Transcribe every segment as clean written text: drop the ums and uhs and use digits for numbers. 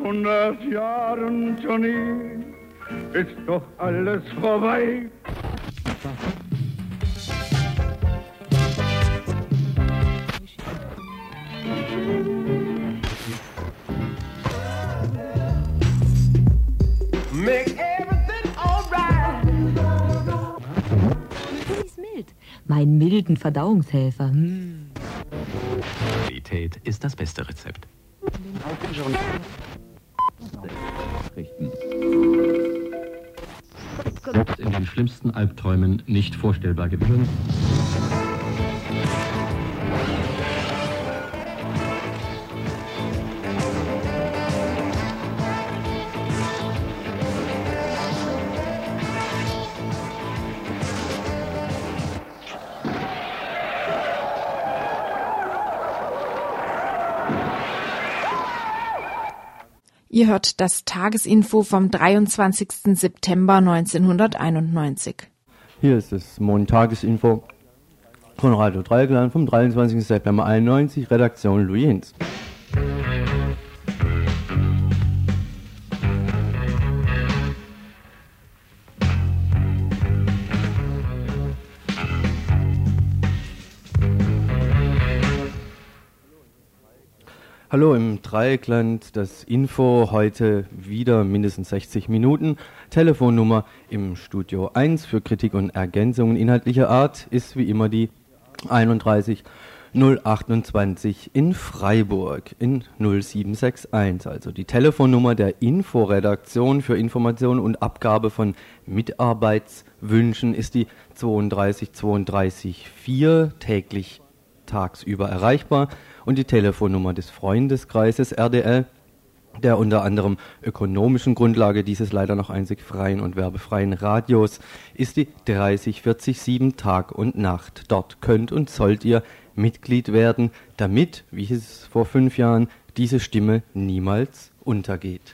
100 Jahren, Johnny, ist doch alles vorbei. Make everything alright. Ist mild. Mein milden Verdauungshelfer. Qualität ist das beste Rezept. Selbst in den schlimmsten Albträumen nicht vorstellbar gewesen. Ihr hört das Tagesinfo vom 23. September 1991. Hier ist das Montagesinfo von Radio Dreieckland vom 23. September 91, Redaktion Louis Hinz. Hallo im Dreieckland, das Info heute wieder mindestens 60 Minuten. Telefonnummer im Studio 1 für Kritik und Ergänzungen inhaltlicher Art ist wie immer die 31 028 in Freiburg in 0761. Also die Telefonnummer der Inforedaktion für Information und Abgabe von Mitarbeitswünschen ist die 32 32 4, täglich tagsüber erreichbar. Und die Telefonnummer des Freundeskreises RDL, der unter anderem ökonomischen Grundlage dieses leider noch einzig freien und werbefreien Radios, ist die 30 40 7 Tag und Nacht. Dort könnt und sollt ihr Mitglied werden, damit, wie hieß es vor 5 Jahren, diese Stimme niemals untergeht.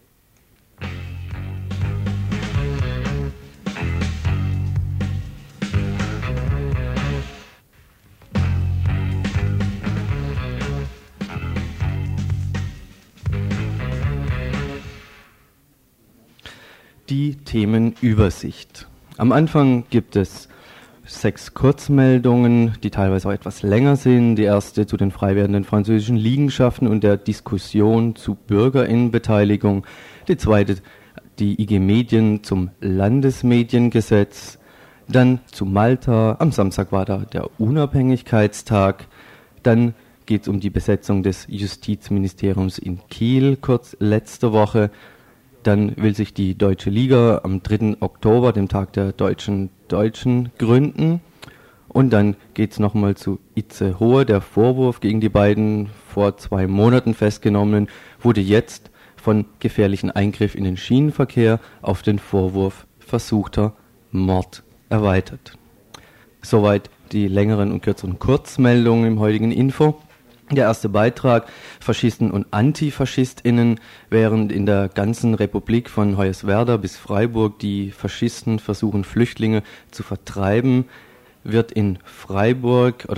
Die Themenübersicht. Am Anfang gibt es 6 Kurzmeldungen, die teilweise auch etwas länger sind. Die erste zu den frei werdenden französischen Liegenschaften und der Diskussion zu BürgerInnenbeteiligung. Die zweite, die IG Medien zum Landesmediengesetz. Dann zu Malta. Am Samstag war da der Unabhängigkeitstag. Dann geht es um die Besetzung des Justizministeriums in Kiel, kurz letzte Woche. Dann will sich die Deutsche Liga am 3. Oktober, dem Tag der Deutschen, gründen. Und dann geht es nochmal zu Itzehoe. Der Vorwurf gegen die beiden vor 2 Monaten festgenommenen wurde jetzt von gefährlichen Eingriff in den Schienenverkehr auf den Vorwurf versuchter Mord erweitert. Soweit die längeren und kürzeren Kurzmeldungen im heutigen Info. Der erste Beitrag: Faschisten und AntifaschistInnen. Während in der ganzen Republik von Hoyerswerda bis Freiburg die Faschisten versuchen, Flüchtlinge zu vertreiben, werden in Freiburg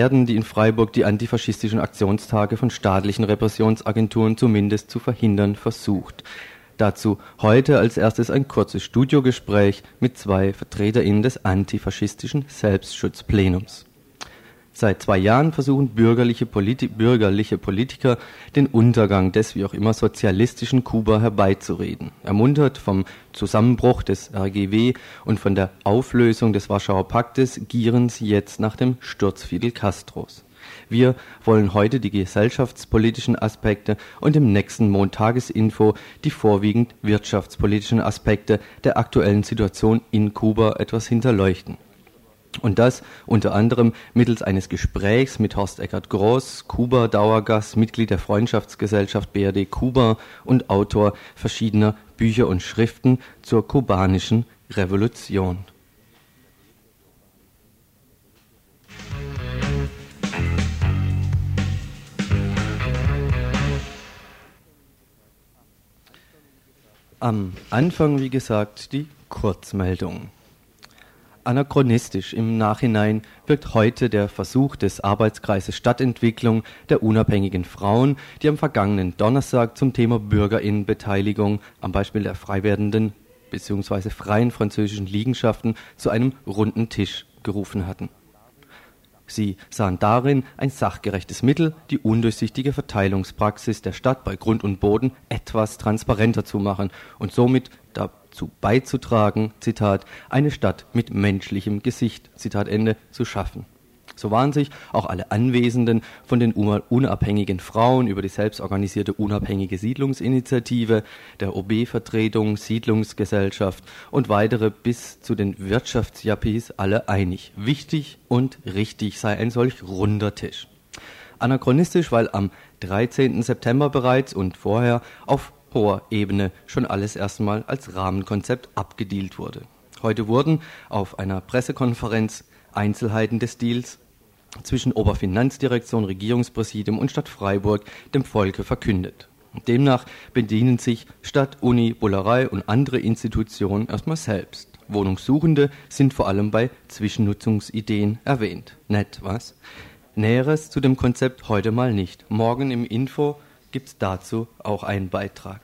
die antifaschistischen Aktionstage von staatlichen Repressionsagenturen zumindest zu verhindern versucht. Dazu heute als erstes ein kurzes Studiogespräch mit 2 VertreterInnen des antifaschistischen Selbstschutzplenums. Seit 2 Jahren versuchen bürgerliche Politiker, den Untergang des wie auch immer sozialistischen Kuba herbeizureden. Ermuntert vom Zusammenbruch des RGW und von der Auflösung des Warschauer Paktes gieren sie jetzt nach dem Sturz Fidel Castros. Wir wollen heute die gesellschaftspolitischen Aspekte und im nächsten Montagesinfo die vorwiegend wirtschaftspolitischen Aspekte der aktuellen Situation in Kuba etwas hinterleuchten. Und das unter anderem mittels eines Gesprächs mit Horst Eckert-Groß, Kuba-Dauergast, Mitglied der Freundschaftsgesellschaft BRD Kuba und Autor verschiedener Bücher und Schriften zur kubanischen Revolution. Am Anfang, wie gesagt, die Kurzmeldung. Anachronistisch im Nachhinein wirkt heute der Versuch des Arbeitskreises Stadtentwicklung der unabhängigen Frauen, die am vergangenen Donnerstag zum Thema Bürgerinnenbeteiligung am Beispiel der frei werdenden bzw. freien französischen Liegenschaften zu einem runden Tisch gerufen hatten. Sie sahen darin ein sachgerechtes Mittel, die undurchsichtige Verteilungspraxis der Stadt bei Grund und Boden etwas transparenter zu machen und somit dazu beizutragen, Zitat, eine Stadt mit menschlichem Gesicht, Zitat Ende, zu schaffen. So waren sich auch alle Anwesenden von den unabhängigen Frauen über die selbstorganisierte unabhängige Siedlungsinitiative, der OB-Vertretung, Siedlungsgesellschaft und weitere bis zu den Wirtschaftsjappies alle einig. Wichtig und richtig sei ein solch runder Tisch. Anachronistisch, weil am 13. September bereits und vorher auf hoher Ebene schon alles erstmal als Rahmenkonzept abgedealt wurde. Heute wurden auf einer Pressekonferenz Einzelheiten des Deals zwischen Oberfinanzdirektion, Regierungspräsidium und Stadt Freiburg dem Volke verkündet. Demnach bedienen sich Stadt, Uni, Bullerei und andere Institutionen erstmal selbst. Wohnungssuchende sind vor allem bei Zwischennutzungsideen erwähnt. Nett, was? Näheres zu dem Konzept heute mal nicht. Morgen im Info gibt's dazu auch einen Beitrag.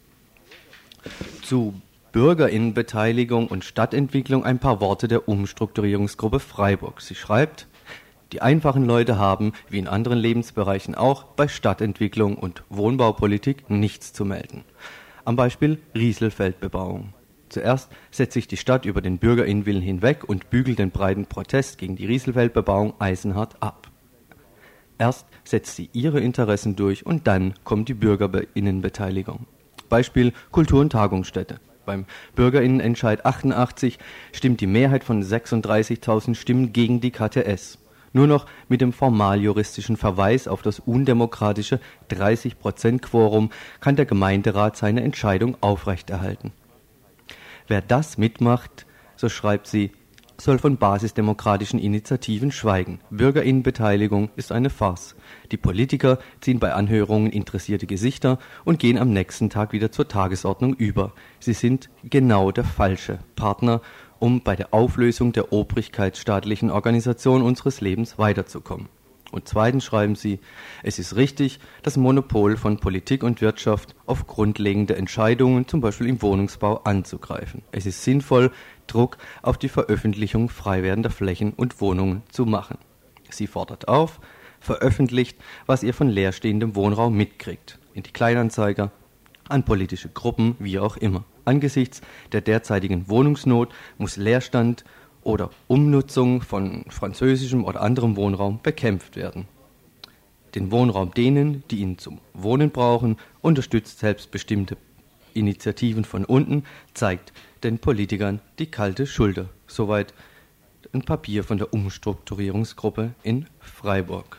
Zu Bürgerinnenbeteiligung und Stadtentwicklung ein paar Worte der Umstrukturierungsgruppe Freiburg. Sie schreibt: Die einfachen Leute haben, wie in anderen Lebensbereichen auch, bei Stadtentwicklung und Wohnbaupolitik nichts zu melden. Am Beispiel Rieselfeldbebauung. Zuerst setzt sich die Stadt über den Bürgerinnenwillen hinweg und bügelt den breiten Protest gegen die Rieselfeldbebauung eisenhart ab. Erst setzt sie ihre Interessen durch und dann kommt die Bürgerinnenbeteiligung. Beispiel Kultur- und Tagungsstätte. Beim Bürgerinnenentscheid 88 stimmt die Mehrheit von 36.000 Stimmen gegen die KTS. Nur noch mit dem formaljuristischen Verweis auf das undemokratische 30%-Quorum kann der Gemeinderat seine Entscheidung aufrechterhalten. Wer das mitmacht, so schreibt sie, soll von basisdemokratischen Initiativen schweigen. Bürgerinnenbeteiligung ist eine Farce. Die Politiker ziehen bei Anhörungen interessierte Gesichter und gehen am nächsten Tag wieder zur Tagesordnung über. Sie sind genau der falsche Partner, um bei der Auflösung der obrigkeitsstaatlichen Organisation unseres Lebens weiterzukommen. Und zweitens schreiben sie, es ist richtig, das Monopol von Politik und Wirtschaft auf grundlegende Entscheidungen, zum Beispiel im Wohnungsbau, anzugreifen. Es ist sinnvoll, Druck auf die Veröffentlichung frei werdender Flächen und Wohnungen zu machen. Sie fordert auf, veröffentlicht, was ihr von leerstehendem Wohnraum mitkriegt, in die Kleinanzeiger, an politische Gruppen, wie auch immer. Angesichts der derzeitigen Wohnungsnot muss Leerstand oder Umnutzung von französischem oder anderem Wohnraum bekämpft werden. Den Wohnraum denen, die ihn zum Wohnen brauchen, unterstützt selbstbestimmte Initiativen von unten, zeigt den Politikern die kalte Schulter. Soweit ein Papier von der Umstrukturierungsgruppe in Freiburg.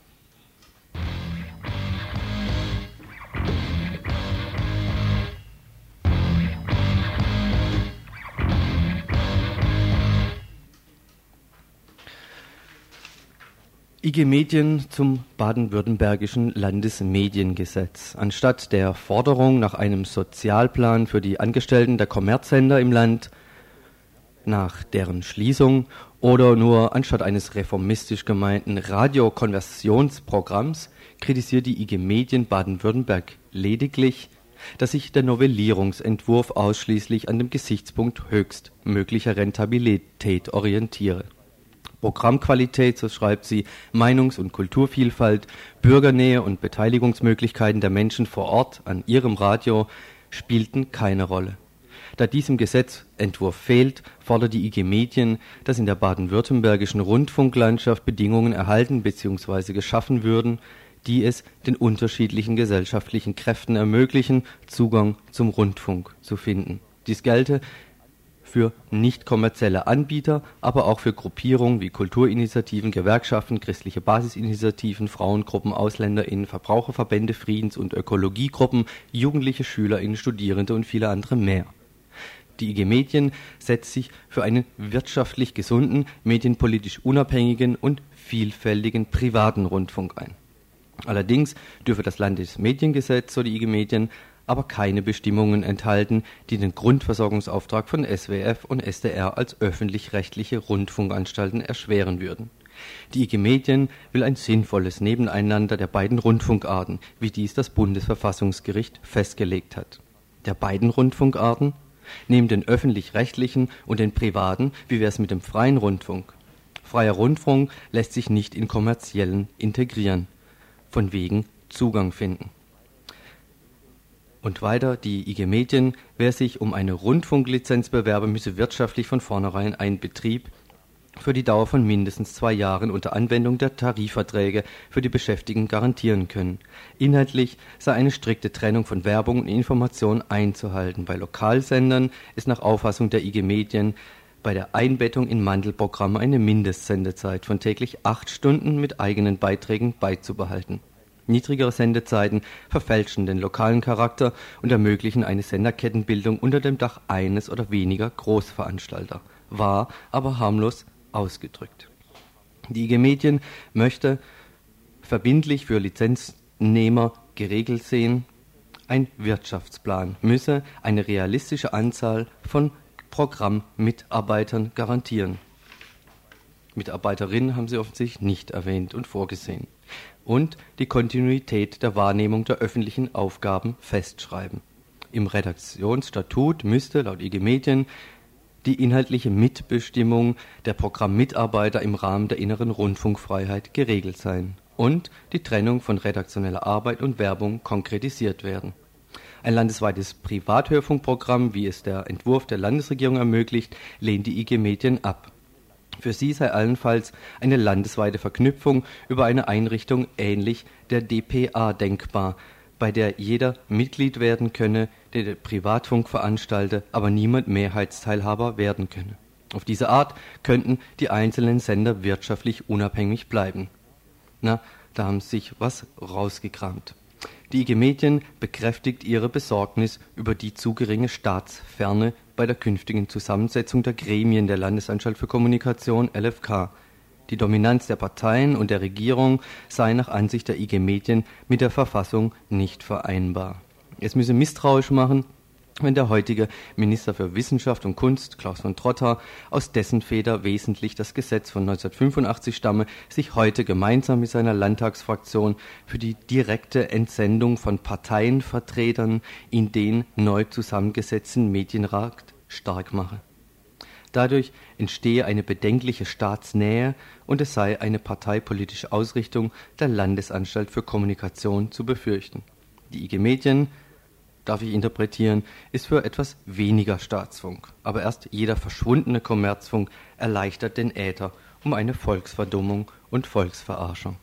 IG Medien zum baden-württembergischen Landesmediengesetz. Anstatt der Forderung nach einem Sozialplan für die Angestellten der Kommerzsender im Land, nach deren Schließung oder nur anstatt eines reformistisch gemeinten Radiokonversionsprogramms kritisiert die IG Medien Baden-Württemberg lediglich, dass sich der Novellierungsentwurf ausschließlich an dem Gesichtspunkt höchstmöglicher Rentabilität orientiere. Programmqualität, so schreibt sie, Meinungs- und Kulturvielfalt, Bürgernähe und Beteiligungsmöglichkeiten der Menschen vor Ort an ihrem Radio spielten keine Rolle. Da diesem Gesetzentwurf fehlt, fordert die IG Medien, dass in der baden-württembergischen Rundfunklandschaft Bedingungen erhalten bzw. geschaffen würden, die es den unterschiedlichen gesellschaftlichen Kräften ermöglichen, Zugang zum Rundfunk zu finden. Dies gelte für nicht kommerzielle Anbieter, aber auch für Gruppierungen wie Kulturinitiativen, Gewerkschaften, christliche Basisinitiativen, Frauengruppen, AusländerInnen, Verbraucherverbände, Friedens- und Ökologiegruppen, jugendliche SchülerInnen, Studierende und viele andere mehr. Die IG Medien setzt sich für einen wirtschaftlich gesunden, medienpolitisch unabhängigen und vielfältigen privaten Rundfunk ein. Allerdings dürfe das Landesmediengesetz, so die IG Medien, aber keine Bestimmungen enthalten, die den Grundversorgungsauftrag von SWF und SDR als öffentlich-rechtliche Rundfunkanstalten erschweren würden. Die IG Medien will ein sinnvolles Nebeneinander der beiden Rundfunkarten, wie dies das Bundesverfassungsgericht festgelegt hat. Der beiden Rundfunkarten? Neben den öffentlich-rechtlichen und den privaten, wie wäre es mit dem freien Rundfunk? Freier Rundfunk lässt sich nicht in kommerziellen integrieren, von wegen Zugang finden. Und weiter, die IG Medien, wer sich um eine Rundfunklizenz bewerbe, müsse wirtschaftlich von vornherein einen Betrieb für die Dauer von mindestens 2 Jahren unter Anwendung der Tarifverträge für die Beschäftigten garantieren können. Inhaltlich sei eine strikte Trennung von Werbung und Information einzuhalten. Bei Lokalsendern ist nach Auffassung der IG Medien bei der Einbettung in Mantelprogramme eine Mindestsendezeit von täglich 8 Stunden mit eigenen Beiträgen beizubehalten. Niedrigere Sendezeiten verfälschen den lokalen Charakter und ermöglichen eine Senderkettenbildung unter dem Dach eines oder weniger Großveranstalter. Wahr, aber harmlos ausgedrückt. Die IG Medien möchte verbindlich für Lizenznehmer geregelt sehen, ein Wirtschaftsplan müsse eine realistische Anzahl von Programmmitarbeitern garantieren. Mitarbeiterinnen haben sie offensichtlich nicht erwähnt und vorgesehen. Und die Kontinuität der Wahrnehmung der öffentlichen Aufgaben festschreiben. Im Redaktionsstatut müsste laut IG Medien die inhaltliche Mitbestimmung der Programmmitarbeiter im Rahmen der inneren Rundfunkfreiheit geregelt sein und die Trennung von redaktioneller Arbeit und Werbung konkretisiert werden. Ein landesweites Privathörfunkprogramm, wie es der Entwurf der Landesregierung ermöglicht, lehnt die IG Medien ab. Für sie sei allenfalls eine landesweite Verknüpfung über eine Einrichtung ähnlich der dpa denkbar, bei der jeder Mitglied werden könne, der den Privatfunk veranstalte, aber niemand Mehrheitsteilhaber werden könne. Auf diese Art könnten die einzelnen Sender wirtschaftlich unabhängig bleiben. Na, da haben sie sich was rausgekramt. Die IG Medien bekräftigt ihre Besorgnis über die zu geringe Staatsferne bei der künftigen Zusammensetzung der Gremien der Landesanstalt für Kommunikation LFK. Die Dominanz der Parteien und der Regierung sei nach Ansicht der IG Medien mit der Verfassung nicht vereinbar. Es müsse misstrauisch machen, wenn der heutige Minister für Wissenschaft und Kunst, Klaus von Trotta, aus dessen Feder wesentlich das Gesetz von 1985 stamme, sich heute gemeinsam mit seiner Landtagsfraktion für die direkte Entsendung von Parteienvertretern in den neu zusammengesetzten Medienrat stark mache. Dadurch entstehe eine bedenkliche Staatsnähe und es sei eine parteipolitische Ausrichtung der Landesanstalt für Kommunikation zu befürchten. Die IG Medien, darf ich interpretieren, ist für etwas weniger Staatsfunk. Aber erst jeder verschwundene Kommerzfunk erleichtert den Äther um eine Volksverdummung und Volksverarschung.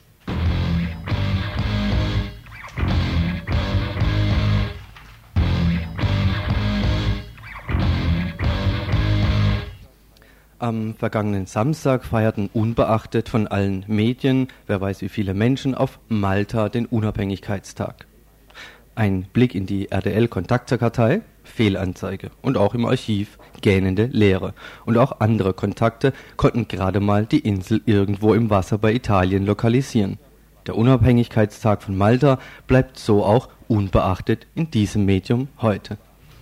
Am vergangenen Samstag feierten unbeachtet von allen Medien, wer weiß wie viele Menschen, auf Malta den Unabhängigkeitstag. Ein Blick in die RTL-Kontaktekartei, Fehlanzeige und auch im Archiv gähnende Leere. Und auch andere Kontakte konnten gerade mal die Insel irgendwo im Wasser bei Italien lokalisieren. Der Unabhängigkeitstag von Malta bleibt so auch unbeachtet in diesem Medium heute.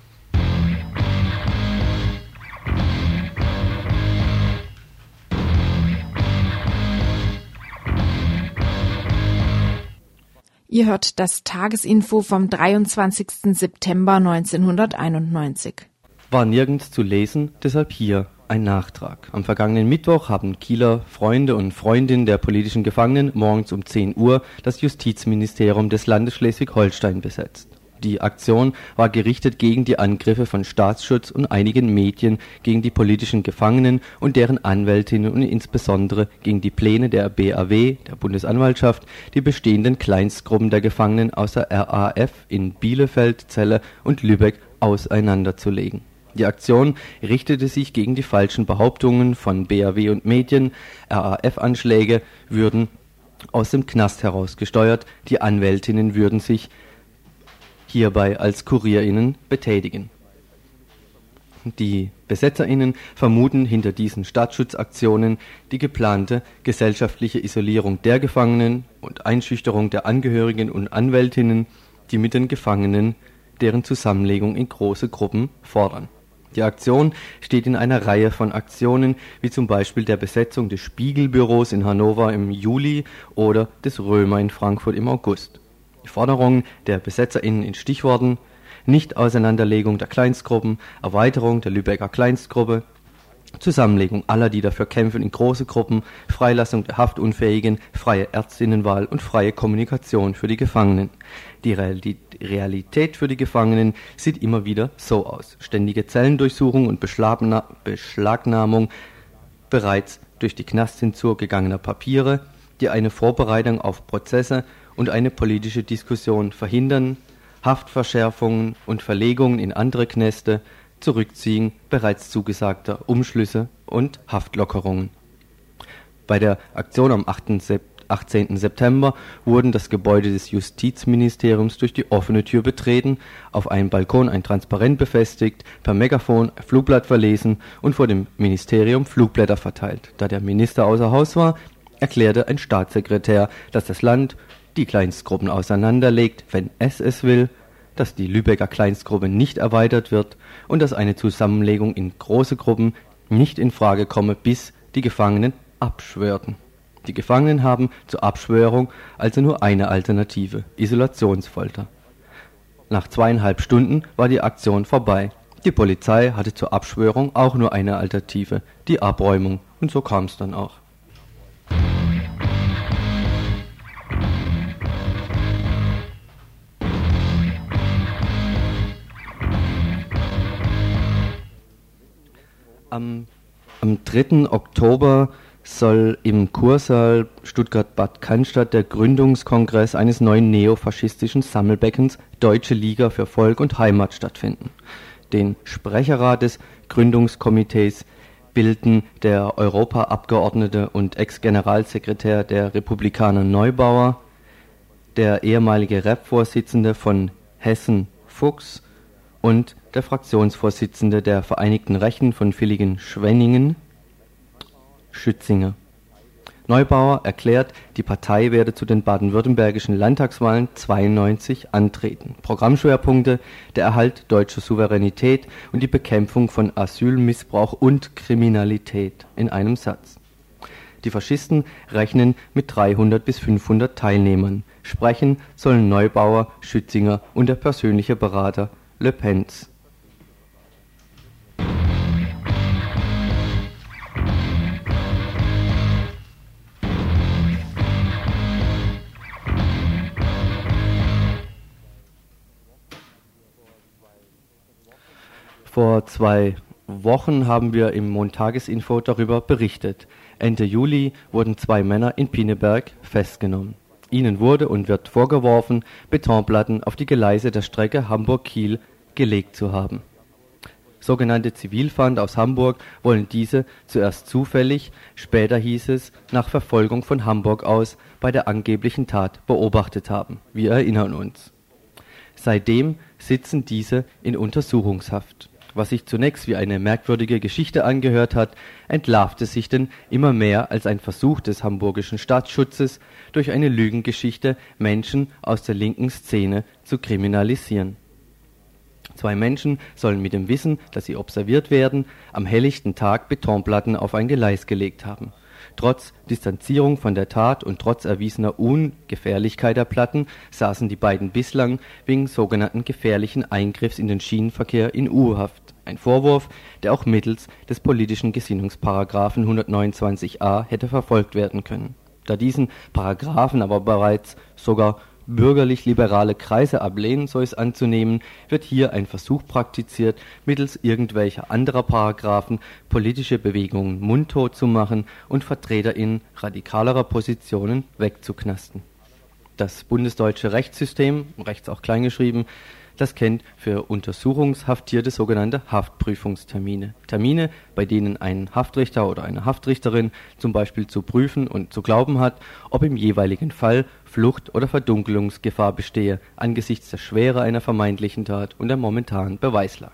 Ihr hört das Tagesinfo vom 23. September 1991. War nirgends zu lesen, deshalb hier ein Nachtrag. Am vergangenen Mittwoch haben Kieler Freunde und Freundinnen der politischen Gefangenen morgens um 10 Uhr das Justizministerium des Landes Schleswig-Holstein besetzt. Die Aktion war gerichtet gegen die Angriffe von Staatsschutz und einigen Medien gegen die politischen Gefangenen und deren Anwältinnen und insbesondere gegen die Pläne der BAW, der Bundesanwaltschaft, die bestehenden Kleinstgruppen der Gefangenen aus der RAF in Bielefeld, Celle und Lübeck auseinanderzulegen. Die Aktion richtete sich gegen die falschen Behauptungen von BAW und Medien, RAF-Anschläge würden aus dem Knast heraus gesteuert, die Anwältinnen würden sich hierbei als KurierInnen betätigen. Die BesetzerInnen vermuten hinter diesen Staatsschutzaktionen die geplante gesellschaftliche Isolierung der Gefangenen und Einschüchterung der Angehörigen und Anwältinnen, die mit den Gefangenen deren Zusammenlegung in große Gruppen fordern. Die Aktion steht in einer Reihe von Aktionen, wie zum Beispiel der Besetzung des Spiegelbüros in Hannover im Juli oder des Römer in Frankfurt im August. Die Forderungen der BesetzerInnen in Stichworten: Nicht-Auseinanderlegung der Kleinstgruppen, Erweiterung der Lübecker Kleinstgruppe, Zusammenlegung aller, die dafür kämpfen, in große Gruppen, Freilassung der Haftunfähigen, freie Ärztinnenwahl und freie Kommunikation für die Gefangenen. Die Realität für die Gefangenen sieht immer wieder so aus: Ständige Zellendurchsuchung und Beschlagnahmung bereits durch die Knastenzug gegangener Papiere, die eine Vorbereitung auf Prozesse und eine politische Diskussion verhindern, Haftverschärfungen und Verlegungen in andere Knäste, Zurückziehen bereits zugesagter Umschlüsse und Haftlockerungen. Bei der Aktion am 18. September wurden das Gebäude des Justizministeriums durch die offene Tür betreten, auf einem Balkon ein Transparent befestigt, per Megafon ein Flugblatt verlesen und vor dem Ministerium Flugblätter verteilt. Da der Minister außer Haus war, erklärte ein Staatssekretär, dass das Land die Kleinstgruppen auseinanderlegt, wenn es will, dass die Lübecker Kleinstgruppe nicht erweitert wird und dass eine Zusammenlegung in große Gruppen nicht in Frage komme, bis die Gefangenen abschwörten. Die Gefangenen haben zur Abschwörung also nur eine Alternative: Isolationsfolter. Nach 2,5 Stunden war die Aktion vorbei. Die Polizei hatte zur Abschwörung auch nur eine Alternative: die Abräumung. Und so kam es dann auch. Am 3. Oktober soll im Kursaal Stuttgart-Bad Cannstatt der Gründungskongress eines neuen neofaschistischen Sammelbeckens Deutsche Liga für Volk und Heimat stattfinden. Den Sprecherrat des Gründungskomitees bilden der Europaabgeordnete und Ex-Generalsekretär der Republikaner Neubauer, der ehemalige Rep-Vorsitzende von Hessen Fuchs und der Fraktionsvorsitzende der Vereinigten Rechten von Villingen-Schwenningen, Schützinger. Neubauer erklärt, die Partei werde zu den baden-württembergischen Landtagswahlen 92 antreten. Programmschwerpunkte: der Erhalt deutscher Souveränität und die Bekämpfung von Asylmissbrauch und Kriminalität, in einem Satz. Die Faschisten rechnen mit 300 bis 500 Teilnehmern. Sprechen sollen Neubauer, Schützinger und der persönliche Berater Le Pens. Vor 2 Wochen haben wir im Montagesinfo darüber berichtet. Ende Juli wurden 2 Männer in Pinneberg festgenommen. Ihnen wurde und wird vorgeworfen, Betonplatten auf die Gleise der Strecke Hamburg-Kiel gelegt zu haben. Sogenannte Zivilfahnder aus Hamburg wollen diese zuerst zufällig, später hieß es nach Verfolgung von Hamburg aus, bei der angeblichen Tat beobachtet haben. Wir erinnern uns. Seitdem sitzen diese in Untersuchungshaft. Was sich zunächst wie eine merkwürdige Geschichte angehört hat, entlarvte sich denn immer mehr als ein Versuch des hamburgischen Staatsschutzes, durch eine Lügengeschichte Menschen aus der linken Szene zu kriminalisieren. 2 Menschen sollen mit dem Wissen, dass sie observiert werden, am helllichten Tag Betonplatten auf ein Gleis gelegt haben. Trotz Distanzierung von der Tat und trotz erwiesener Ungefährlichkeit der Platten saßen die beiden bislang wegen sogenannten gefährlichen Eingriffs in den Schienenverkehr in U-Haft. Ein Vorwurf, der auch mittels des politischen Gesinnungsparagraphen 129a hätte verfolgt werden können. Da diesen Paragraphen aber bereits sogar bürgerlich-liberale Kreise ablehnen, so ist anzunehmen, wird hier ein Versuch praktiziert, mittels irgendwelcher anderer Paragraphen politische Bewegungen mundtot zu machen und VertreterInnen radikalerer Positionen wegzuknasten. Das bundesdeutsche Rechtssystem, rechts auch kleingeschrieben, das kennt für Untersuchungshaftierte sogenannte Haftprüfungstermine. Termine, bei denen ein Haftrichter oder eine Haftrichterin zum Beispiel zu prüfen und zu glauben hat, ob im jeweiligen Fall Flucht- oder Verdunkelungsgefahr bestehe, angesichts der Schwere einer vermeintlichen Tat und der momentanen Beweislage.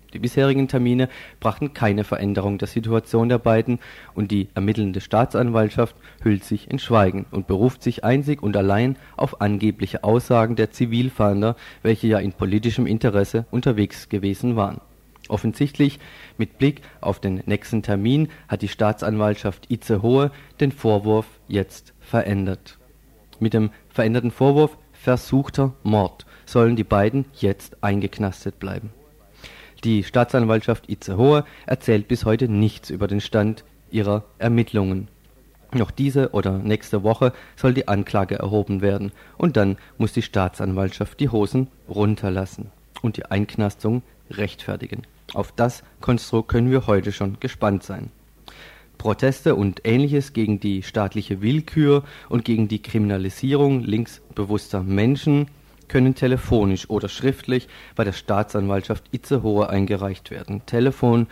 Die bisherigen Termine brachten keine Veränderung der Situation der beiden und die ermittelnde Staatsanwaltschaft hüllt sich in Schweigen und beruft sich einzig und allein auf angebliche Aussagen der Zivilfahnder, welche ja in politischem Interesse unterwegs gewesen waren. Offensichtlich, mit Blick auf den nächsten Termin, hat die Staatsanwaltschaft Itzehoe den Vorwurf jetzt verändert. Mit dem veränderten Vorwurf versuchter Mord sollen die beiden jetzt eingeknastet bleiben. Die Staatsanwaltschaft Itzehoe erzählt bis heute nichts über den Stand ihrer Ermittlungen. Noch diese oder nächste Woche soll die Anklage erhoben werden und dann muss die Staatsanwaltschaft die Hosen runterlassen und die Einknastung rechtfertigen. Auf das Konstrukt können wir heute schon gespannt sein. Proteste und Ähnliches gegen die staatliche Willkür und gegen die Kriminalisierung linksbewusster Menschen können telefonisch oder schriftlich bei der Staatsanwaltschaft Itzehoe eingereicht werden. Telefon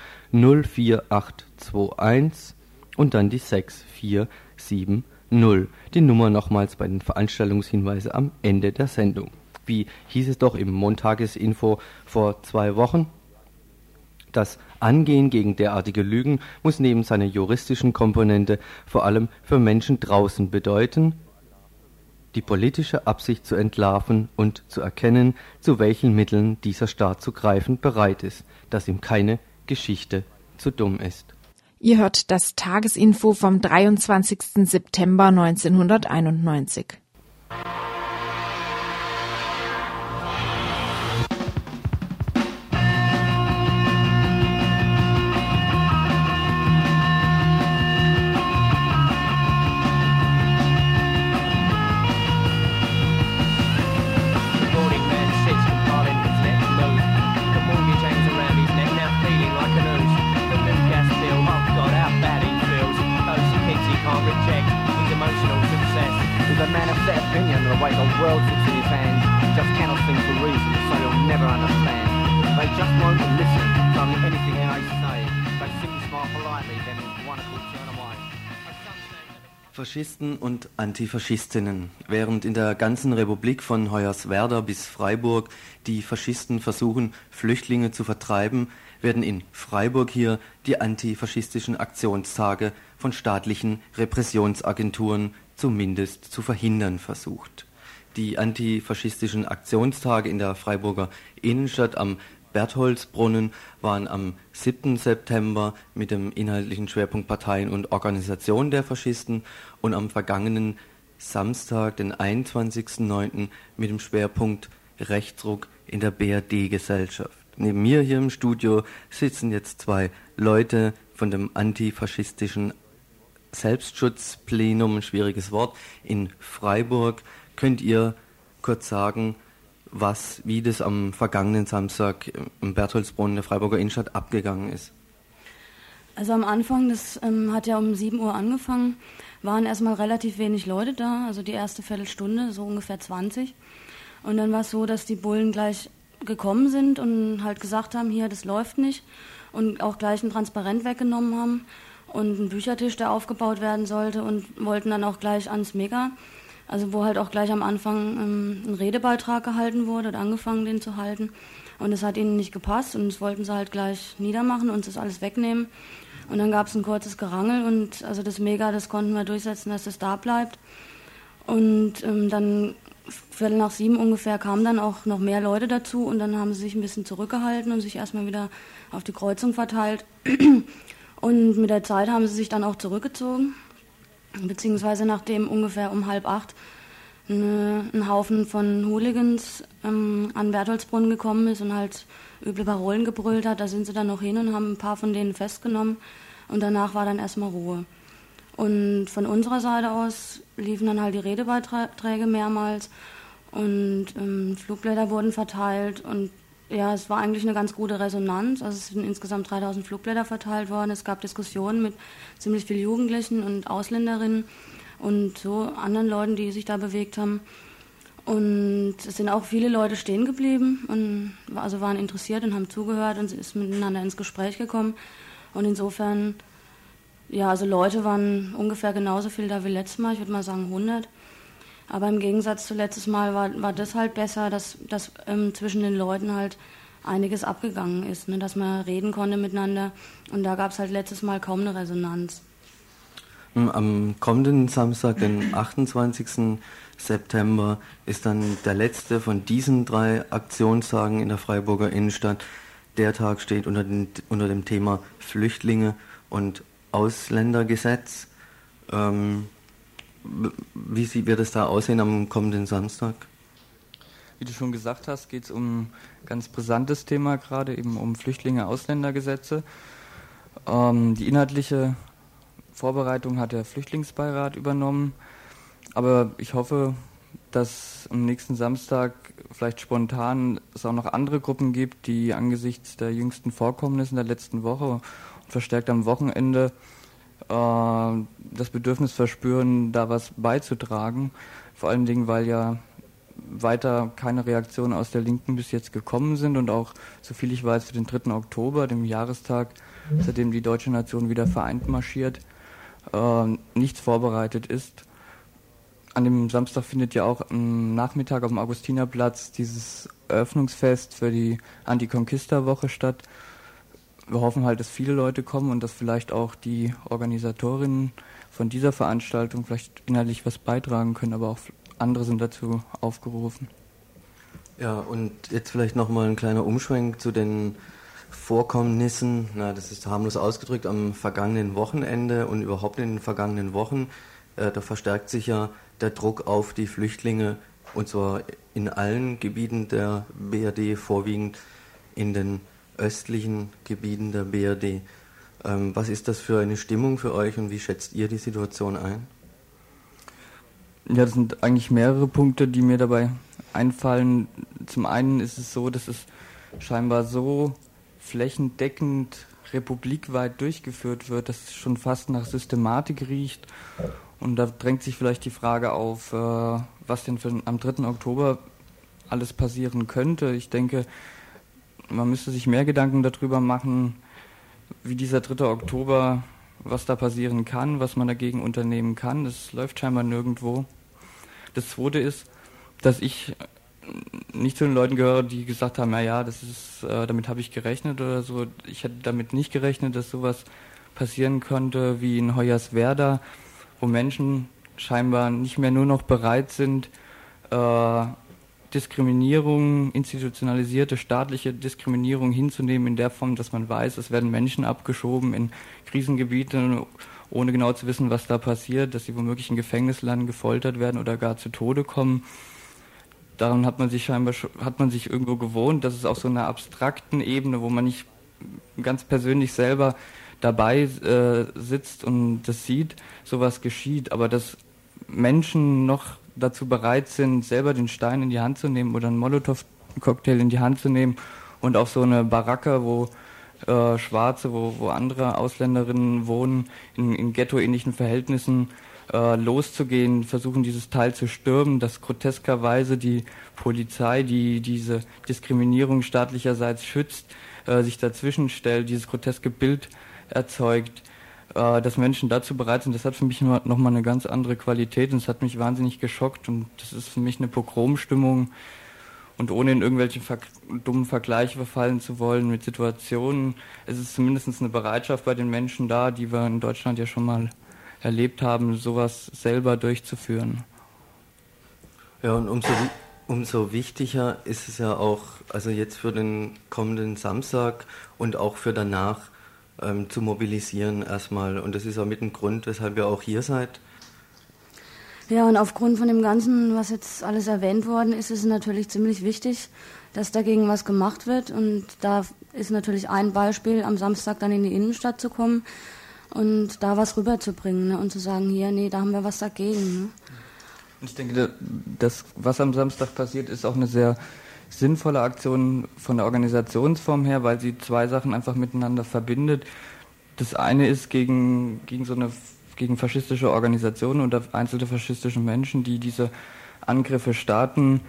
04821 und dann die 6470. Die Nummer nochmals bei den Veranstaltungshinweisen am Ende der Sendung. Wie hieß es doch im Montagesinfo vor 2 Wochen? Das Angehen gegen derartige Lügen muss neben seiner juristischen Komponente vor allem für Menschen draußen bedeuten, die politische Absicht zu entlarven und zu erkennen, zu welchen Mitteln dieser Staat zu greifen bereit ist, dass ihm keine Geschichte zu dumm ist. Ihr hört das Tagesinfo vom 23. September 1991. Faschisten und Antifaschistinnen. Während in der ganzen Republik von Hoyerswerda bis Freiburg die Faschisten versuchen, Flüchtlinge zu vertreiben, werden in Freiburg hier die antifaschistischen Aktionstage von staatlichen Repressionsagenturen zumindest zu verhindern versucht. Die antifaschistischen Aktionstage in der Freiburger Innenstadt am Bertholdsbrunnen waren am 7. September mit dem inhaltlichen Schwerpunkt Parteien und Organisationen der Faschisten und am vergangenen Samstag, den 21.09. mit dem Schwerpunkt Rechtsruck in der BRD-Gesellschaft. Neben mir hier im Studio sitzen jetzt 2 Leute von dem antifaschistischen Selbstschutzplenum, ein schwieriges Wort, in Freiburg. Könnt ihr kurz sagen, wie das am vergangenen Samstag im Bertholdsbrunnen der Freiburger Innenstadt abgegangen ist? Also am Anfang, das hat ja um 7 Uhr angefangen, waren erstmal relativ wenig Leute da, also die erste Viertelstunde, so ungefähr 20. Und dann war es so, dass die Bullen gleich gekommen sind und halt gesagt haben, hier, das läuft nicht. Und auch gleich ein Transparent weggenommen haben und einen Büchertisch, der aufgebaut werden sollte, und wollten dann auch gleich ans Mega. Also wo halt auch gleich am Anfang ein Redebeitrag gehalten wurde oder angefangen, den zu halten. Und es hat ihnen nicht gepasst und das wollten sie halt gleich niedermachen und das alles wegnehmen. Und dann gab es ein kurzes Gerangel und also das Mega, das konnten wir durchsetzen, dass das da bleibt. Und dann 6:15 ungefähr kamen dann auch noch mehr Leute dazu und dann haben sie sich ein bisschen zurückgehalten und sich erstmal wieder auf die Kreuzung verteilt. Und mit der Zeit haben sie sich dann auch zurückgezogen. Beziehungsweise nachdem ungefähr um 7:30 ein Haufen von Hooligans an Bertholdsbrunnen gekommen ist und halt üble Parolen gebrüllt hat, da sind sie dann noch hin und haben ein paar von denen festgenommen und danach war dann erstmal Ruhe. Und von unserer Seite aus liefen dann halt die Redebeiträge mehrmals und Flugblätter wurden verteilt und ja, es war eigentlich eine ganz gute Resonanz. Also es sind insgesamt 3000 Flugblätter verteilt worden. Es gab Diskussionen mit ziemlich vielen Jugendlichen und Ausländerinnen und so anderen Leuten, die sich da bewegt haben. Und es sind auch viele Leute stehen geblieben und also waren interessiert und haben zugehört und ist miteinander ins Gespräch gekommen. Und insofern, ja, also Leute waren ungefähr genauso viel da wie letztes Mal. Ich würde mal sagen 100. Aber im Gegensatz zu letztes Mal war das halt besser, dass zwischen den Leuten halt einiges abgegangen ist, ne? Dass man reden konnte miteinander. Und da gab es halt letztes Mal kaum eine Resonanz. Am kommenden Samstag, den 28. September, ist dann der letzte von diesen 3 Aktionstagen in der Freiburger Innenstadt. Der Tag steht unter dem Thema Flüchtlinge und Ausländergesetz. Wie wird es da aussehen am kommenden Samstag? Wie du schon gesagt hast, geht es um ein ganz brisantes Thema, gerade eben um Flüchtlinge, Ausländergesetze. Die inhaltliche Vorbereitung hat der Flüchtlingsbeirat übernommen, aber ich hoffe, dass am nächsten Samstag vielleicht spontan es auch noch andere Gruppen gibt, die angesichts der jüngsten Vorkommnisse in der letzten Woche und verstärkt am Wochenende das Bedürfnis verspüren, da was beizutragen. Vor allen Dingen, weil ja weiter keine Reaktionen aus der Linken bis jetzt gekommen sind und auch, soviel ich weiß, für den 3. Oktober, dem Jahrestag, seitdem die deutsche Nation wieder vereint marschiert, nichts vorbereitet ist. An dem Samstag findet ja auch am Nachmittag auf dem Augustinerplatz dieses Eröffnungsfest für die Anti-Conquista-Woche statt. Wir hoffen halt, dass viele Leute kommen und dass vielleicht auch die Organisatorinnen von dieser Veranstaltung vielleicht inhaltlich was beitragen können, aber auch andere sind dazu aufgerufen. Ja, und jetzt vielleicht nochmal ein kleiner Umschwenk zu den Vorkommnissen, das ist harmlos ausgedrückt, am vergangenen Wochenende und überhaupt in den vergangenen Wochen. Da verstärkt sich ja der Druck auf die Flüchtlinge, und zwar in allen Gebieten der BRD, vorwiegend in den östlichen Gebieten der BRD. Was ist das für eine Stimmung für euch und wie schätzt ihr die Situation ein? Ja, das sind eigentlich mehrere Punkte, die mir dabei einfallen. Zum einen ist es so, dass es scheinbar so flächendeckend republikweit durchgeführt wird, dass es schon fast nach Systematik riecht. Und da drängt sich vielleicht die Frage auf, was denn am 3. Oktober alles passieren könnte. Ich denke, man müsste sich mehr Gedanken darüber machen, wie dieser 3. Oktober, was da passieren kann, was man dagegen unternehmen kann. Das läuft scheinbar nirgendwo. Das Zweite ist, dass ich nicht zu den Leuten gehöre, die gesagt haben, naja, das ist, damit habe ich gerechnet oder so. Ich hätte damit nicht gerechnet, dass sowas passieren könnte wie in Hoyerswerda, wo Menschen scheinbar nicht mehr nur noch bereit sind, Diskriminierung, institutionalisierte staatliche Diskriminierung hinzunehmen in der Form, dass man weiß, es werden Menschen abgeschoben in Krisengebiete, ohne genau zu wissen, was da passiert, dass sie womöglich in Gefängnis landen, gefoltert werden oder gar zu Tode kommen. Daran hat man sich irgendwo gewohnt, dass es auf so einer abstrakten Ebene, wo man nicht ganz persönlich selber dabei sitzt und das sieht, sowas geschieht, aber dass Menschen noch dazu bereit sind, selber den Stein in die Hand zu nehmen oder einen Molotow-Cocktail in die Hand zu nehmen und auf so eine Baracke, wo Schwarze, wo andere Ausländerinnen wohnen, in ghetto-ähnlichen Verhältnissen loszugehen, versuchen dieses Teil zu stürmen, dass groteskerweise die Polizei, die diese Diskriminierung staatlicherseits schützt, sich dazwischen stellt, dieses groteske Bild erzeugt, dass Menschen dazu bereit sind. Das hat für mich nochmal eine ganz andere Qualität und es hat mich wahnsinnig geschockt und das ist für mich eine Pogromstimmung. Und ohne in irgendwelche dummen Vergleiche verfallen zu wollen mit Situationen, es ist zumindest eine Bereitschaft bei den Menschen da, die wir in Deutschland ja schon mal erlebt haben, sowas selber durchzuführen. Ja, und umso wichtiger ist es ja auch, also jetzt für den kommenden Samstag und auch für danach zu mobilisieren erstmal. Und das ist auch mit ein Grund, weshalb ihr auch hier seid. Ja, und aufgrund von dem Ganzen, was jetzt alles erwähnt worden ist, ist es natürlich ziemlich wichtig, dass dagegen was gemacht wird. Und da ist natürlich ein Beispiel, am Samstag dann in die Innenstadt zu kommen und da was rüberzubringen, ne? Und zu sagen, hier, nee, da haben wir was dagegen. Ne? Ich denke, das, was am Samstag passiert, ist auch eine sehr sinnvolle Aktion von der Organisationsform her, weil sie zwei Sachen einfach miteinander verbindet. Das eine ist gegen faschistische Organisationen oder einzelne faschistische Menschen, die diese Angriffe starten,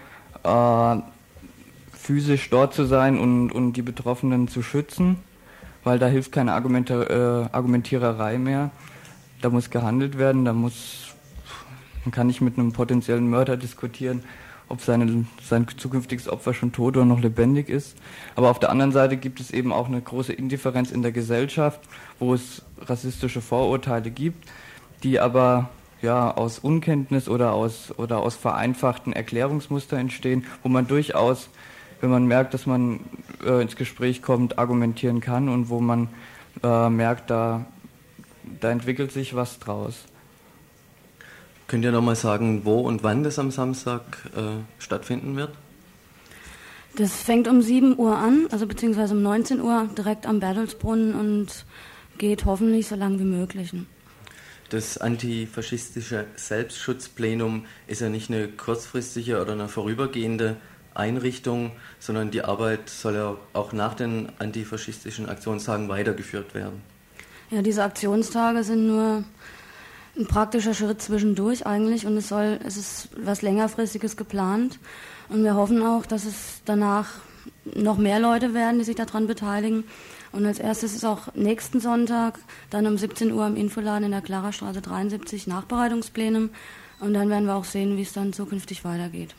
physisch dort zu sein und die Betroffenen zu schützen, weil da hilft keine Argumentiererei mehr. Da muss gehandelt werden, man kann nicht mit einem potenziellen Mörder diskutieren ob sein zukünftiges Opfer schon tot oder noch lebendig ist. Aber auf der anderen Seite gibt es eben auch eine große Indifferenz in der Gesellschaft, wo es rassistische Vorurteile gibt, die aber ja aus Unkenntnis oder aus vereinfachten Erklärungsmustern entstehen, wo man durchaus, wenn man merkt, dass man ins Gespräch kommt, argumentieren kann und wo man merkt, da entwickelt sich was draus. Könnt ihr nochmal sagen, wo und wann das am Samstag stattfinden wird? Das fängt um 7 Uhr an, also beziehungsweise um 19 Uhr direkt am Bertelsbrunnen und geht hoffentlich so lang wie möglich. Das antifaschistische Selbstschutzplenum ist ja nicht eine kurzfristige oder eine vorübergehende Einrichtung, sondern die Arbeit soll ja auch nach den antifaschistischen Aktionstagen weitergeführt werden. Ja, diese Aktionstage sind nur ein praktischer Schritt zwischendurch eigentlich und es ist was längerfristiges geplant und wir hoffen auch, dass es danach noch mehr Leute werden, die sich daran beteiligen. Und als erstes ist auch nächsten Sonntag, dann um 17 Uhr im Infoladen in der Klarastraße 73 Nachbereitungsplenum und dann werden wir auch sehen, wie es dann zukünftig weitergeht.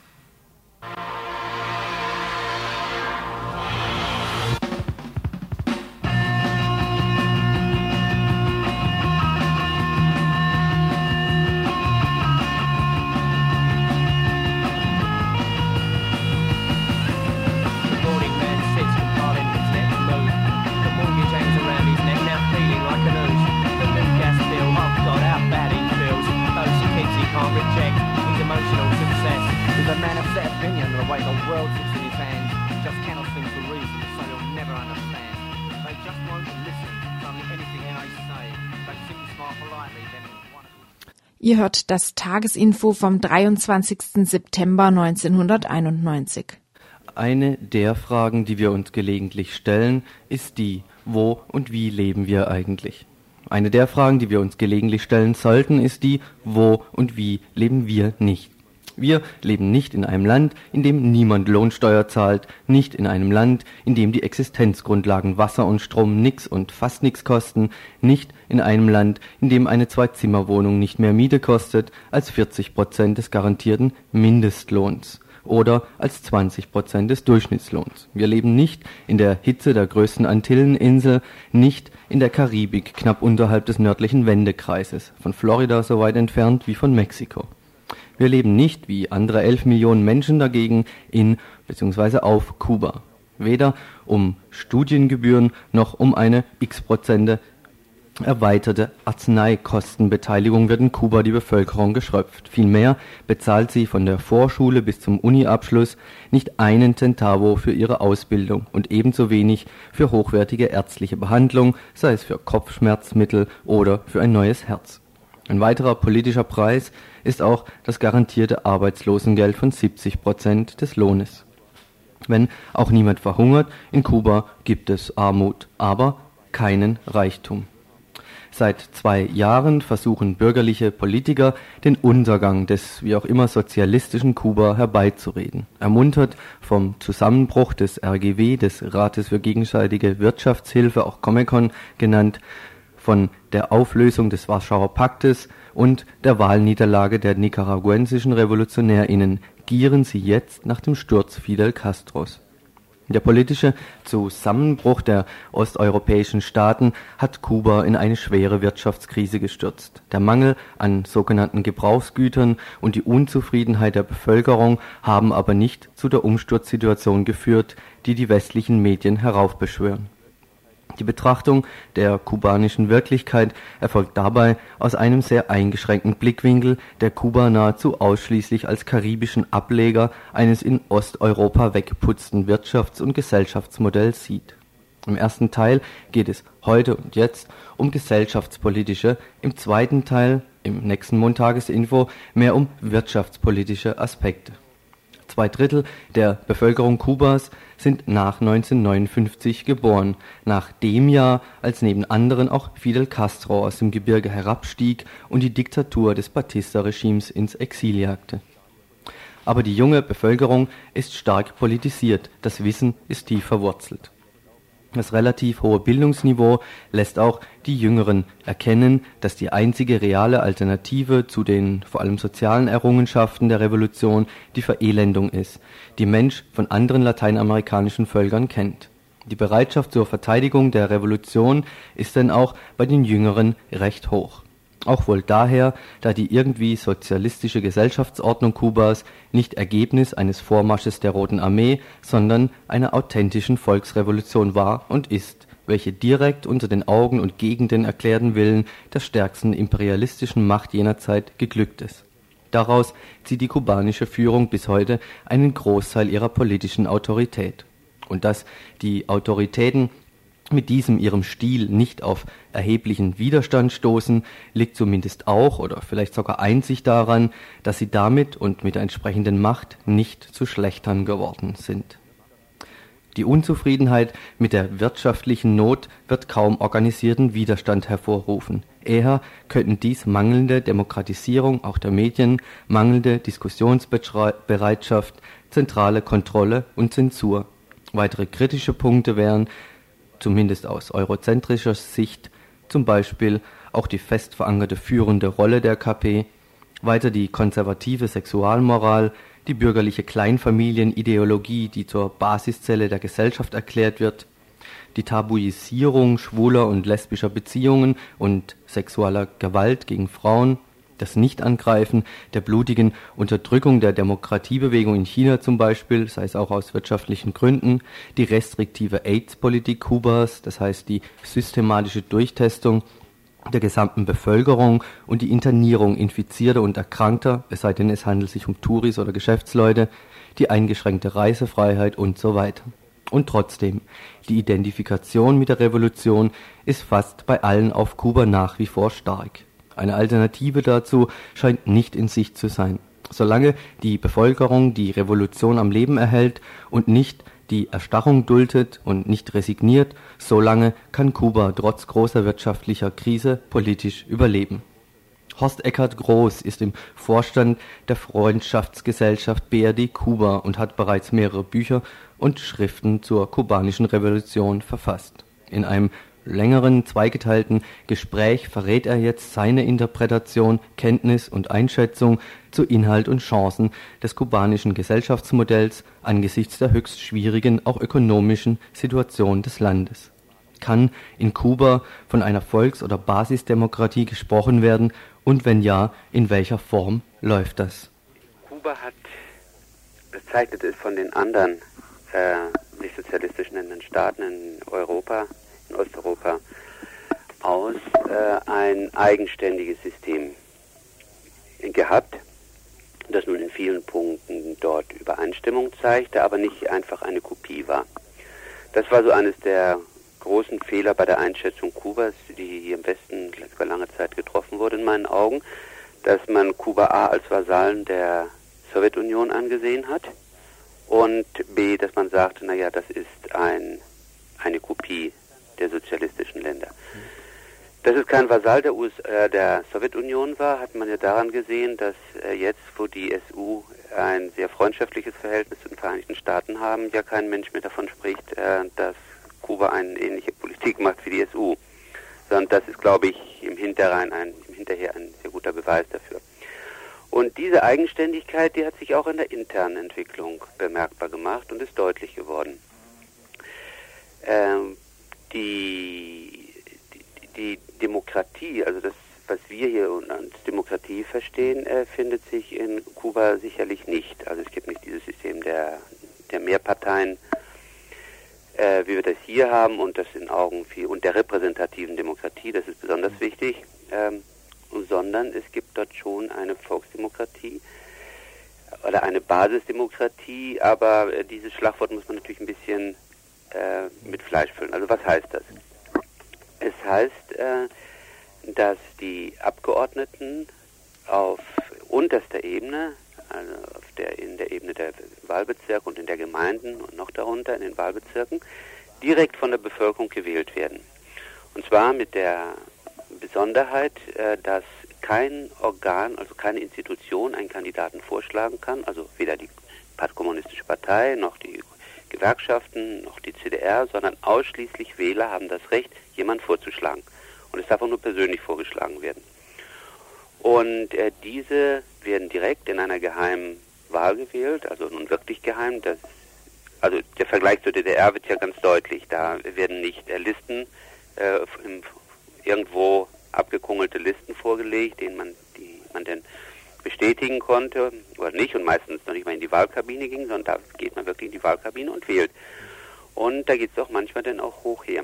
Ihr hört das Tagesinfo vom 23. September 1991. Eine der Fragen, die wir uns gelegentlich stellen, ist die, wo und wie leben wir eigentlich? Eine der Fragen, die wir uns gelegentlich stellen sollten, ist die, wo und wie leben wir nicht? Wir leben nicht in einem Land, in dem niemand Lohnsteuer zahlt, nicht in einem Land, in dem die Existenzgrundlagen Wasser und Strom nix und fast nix kosten, nicht in einem Land, in dem eine Zwei-Zimmer-Wohnung nicht mehr Miete kostet als 40% des garantierten Mindestlohns oder als 20% des Durchschnittslohns. Wir leben nicht in der Hitze der größten Antilleninsel, nicht in der Karibik, knapp unterhalb des nördlichen Wendekreises, von Florida so weit entfernt wie von Mexiko. Wir leben nicht, wie andere 11 Millionen Menschen dagegen, in bzw. auf Kuba. Weder um Studiengebühren noch um eine x% erweiterte Arzneikostenbeteiligung wird in Kuba die Bevölkerung geschröpft. Vielmehr bezahlt sie von der Vorschule bis zum Uni-Abschluss nicht einen Centavo für ihre Ausbildung und ebenso wenig für hochwertige ärztliche Behandlung, sei es für Kopfschmerzmittel oder für ein neues Herz. Ein weiterer politischer Preis ist auch das garantierte Arbeitslosengeld von 70% des Lohnes. Wenn auch niemand verhungert, in Kuba gibt es Armut, aber keinen Reichtum. Seit 2 Jahren versuchen bürgerliche Politiker, den Untergang des wie auch immer sozialistischen Kuba herbeizureden. Ermuntert vom Zusammenbruch des RGW, des Rates für gegenseitige Wirtschaftshilfe, auch Comecon genannt, von der Auflösung des Warschauer Paktes und der Wahlniederlage der nicaraguensischen RevolutionärInnen gieren sie jetzt nach dem Sturz Fidel Castros. Der politische Zusammenbruch der osteuropäischen Staaten hat Kuba in eine schwere Wirtschaftskrise gestürzt. Der Mangel an sogenannten Gebrauchsgütern und die Unzufriedenheit der Bevölkerung haben aber nicht zu der Umsturzsituation geführt, die die westlichen Medien heraufbeschwören. Die Betrachtung der kubanischen Wirklichkeit erfolgt dabei aus einem sehr eingeschränkten Blickwinkel, der Kuba nahezu ausschließlich als karibischen Ableger eines in Osteuropa weggeputzten Wirtschafts- und Gesellschaftsmodells sieht. Im ersten Teil geht es heute und jetzt um gesellschaftspolitische, im zweiten Teil, im nächsten Montagesinfo, mehr um wirtschaftspolitische Aspekte. 2/3 der Bevölkerung Kubas sind nach 1959 geboren, nach dem Jahr, als neben anderen auch Fidel Castro aus dem Gebirge herabstieg und die Diktatur des Batista-Regimes ins Exil jagte. Aber die junge Bevölkerung ist stark politisiert, das Wissen ist tief verwurzelt. Das relativ hohe Bildungsniveau lässt auch die Jüngeren erkennen, dass die einzige reale Alternative zu den vor allem sozialen Errungenschaften der Revolution die Verelendung ist, die Mensch von anderen lateinamerikanischen Völkern kennt. Die Bereitschaft zur Verteidigung der Revolution ist denn auch bei den Jüngeren recht hoch. Auch wohl daher, da die irgendwie sozialistische Gesellschaftsordnung Kubas nicht Ergebnis eines Vormarsches der Roten Armee, sondern einer authentischen Volksrevolution war und ist, welche direkt unter den Augen und gegen den erklärten Willen der stärksten imperialistischen Macht jener Zeit geglückt ist. Daraus zieht die kubanische Führung bis heute einen Großteil ihrer politischen Autorität. Und dass die Autoritäten mit diesem ihrem Stil nicht auf erheblichen Widerstand stoßen, liegt zumindest auch oder vielleicht sogar einzig daran, dass sie damit und mit der entsprechenden Macht nicht zu Schlechtern geworden sind. Die Unzufriedenheit mit der wirtschaftlichen Not wird kaum organisierten Widerstand hervorrufen. Eher könnten dies mangelnde Demokratisierung auch der Medien, mangelnde Diskussionsbereitschaft, zentrale Kontrolle und Zensur. Weitere kritische Punkte wären, zumindest aus eurozentrischer Sicht, zum Beispiel auch die fest verankerte führende Rolle der KP, weiter die konservative Sexualmoral, die bürgerliche Kleinfamilienideologie, die zur Basiszelle der Gesellschaft erklärt wird, die Tabuisierung schwuler und lesbischer Beziehungen und sexueller Gewalt gegen Frauen, das Nichtangreifen der blutigen Unterdrückung der Demokratiebewegung in China zum Beispiel, sei es auch aus wirtschaftlichen Gründen, die restriktive AIDS-Politik Kubas, das heißt die systematische Durchtestung der gesamten Bevölkerung und die Internierung Infizierter und Erkrankter, es sei denn es handelt sich um Touris oder Geschäftsleute, die eingeschränkte Reisefreiheit und so weiter. Und trotzdem, die Identifikation mit der Revolution ist fast bei allen auf Kuba nach wie vor stark. Eine Alternative dazu scheint nicht in Sicht zu sein. Solange die Bevölkerung die Revolution am Leben erhält und nicht die Erstarrung duldet und nicht resigniert, solange kann Kuba trotz großer wirtschaftlicher Krise politisch überleben. Horst Eckart Groß ist im Vorstand der Freundschaftsgesellschaft BRD Kuba und hat bereits mehrere Bücher und Schriften zur kubanischen Revolution verfasst. In einem längeren, zweigeteilten Gespräch verrät er jetzt seine Interpretation, Kenntnis und Einschätzung zu Inhalt und Chancen des kubanischen Gesellschaftsmodells angesichts der höchst schwierigen, auch ökonomischen Situation des Landes. Kann in Kuba von einer Volks- oder Basisdemokratie gesprochen werden und wenn ja, in welcher Form läuft das? Kuba bezeichnet es von den anderen nicht sozialistischen Staaten in Europa, in Osteuropa aus ein eigenständiges System gehabt, das nun in vielen Punkten dort Übereinstimmung zeigte, aber nicht einfach eine Kopie war. Das war so eines der großen Fehler bei der Einschätzung Kubas, die hier im Westen über lange Zeit getroffen wurde in meinen Augen, dass man Kuba A als Vasallen der Sowjetunion angesehen hat und B, dass man sagte, naja, das ist eine Kopie der sozialistischen Länder. Dass es kein Vasall der Sowjetunion war, hat man ja daran gesehen, dass jetzt, wo die SU ein sehr freundschaftliches Verhältnis zu den Vereinigten Staaten haben, ja kein Mensch mehr davon spricht, dass Kuba eine ähnliche Politik macht wie die SU. Sondern das ist, glaube ich, im Hinterher ein sehr guter Beweis dafür. Und diese Eigenständigkeit, die hat sich auch in der internen Entwicklung bemerkbar gemacht und ist deutlich geworden. Die Demokratie, also das, was wir hier als Demokratie verstehen, findet sich in Kuba sicherlich nicht. Also es gibt nicht dieses System der Mehrparteien, wie wir das hier haben, und das in Augen und der repräsentativen Demokratie, das ist besonders wichtig, sondern es gibt dort schon eine Volksdemokratie oder eine Basisdemokratie, aber dieses Schlagwort muss man natürlich ein bisschen mit Fleisch füllen. Also was heißt das? Es heißt, dass die Abgeordneten auf unterster Ebene, also in der Ebene der Wahlbezirke und in der Gemeinden und noch darunter in den Wahlbezirken, direkt von der Bevölkerung gewählt werden. Und zwar mit der Besonderheit, dass kein Organ, also keine Institution einen Kandidaten vorschlagen kann, also weder die kommunistische Partei noch die Gewerkschaften, noch die CDR, sondern ausschließlich Wähler haben das Recht, jemanden vorzuschlagen. Und es darf auch nur persönlich vorgeschlagen werden. Und diese werden direkt in einer geheimen Wahl gewählt, also nun wirklich geheim. Also der Vergleich zur DDR wird ja ganz deutlich. Da werden nicht Listen, irgendwo abgekungelte Listen vorgelegt, die man denn bestätigen konnte oder nicht und meistens noch nicht mal in die Wahlkabine ging, sondern da geht man wirklich in die Wahlkabine und wählt. Und da geht es auch manchmal dann auch hoch her.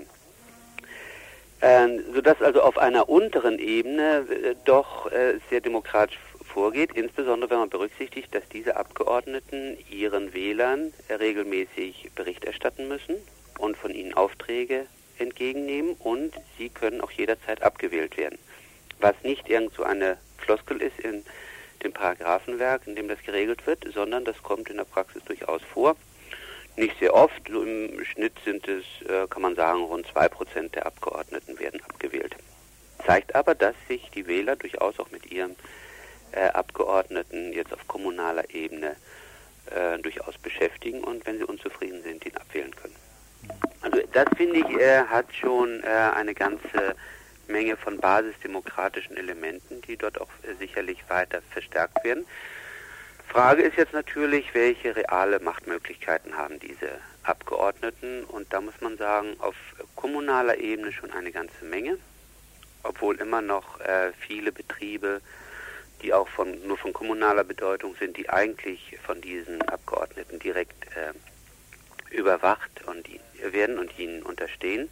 Sodass also auf einer unteren Ebene doch sehr demokratisch vorgeht, insbesondere wenn man berücksichtigt, dass diese Abgeordneten ihren Wählern regelmäßig Bericht erstatten müssen und von ihnen Aufträge entgegennehmen und sie können auch jederzeit abgewählt werden. Was nicht irgend so eine Floskel ist in dem Paragraphenwerk, in dem das geregelt wird, sondern das kommt in der Praxis durchaus vor. Nicht sehr oft, so im Schnitt sind es, kann man sagen, rund 2% der Abgeordneten werden abgewählt. Zeigt aber, dass sich die Wähler durchaus auch mit ihrem Abgeordneten jetzt auf kommunaler Ebene durchaus beschäftigen und wenn sie unzufrieden sind, ihn abwählen können. Also das, finde ich, hat schon eine ganze Menge von basisdemokratischen Elementen, die dort auch sicherlich weiter verstärkt werden. Frage ist jetzt natürlich, welche reale Machtmöglichkeiten haben diese Abgeordneten und da muss man sagen, auf kommunaler Ebene schon eine ganze Menge, obwohl immer noch viele Betriebe, die auch nur von kommunaler Bedeutung sind, die eigentlich von diesen Abgeordneten direkt überwacht und werden und ihnen unterstehen.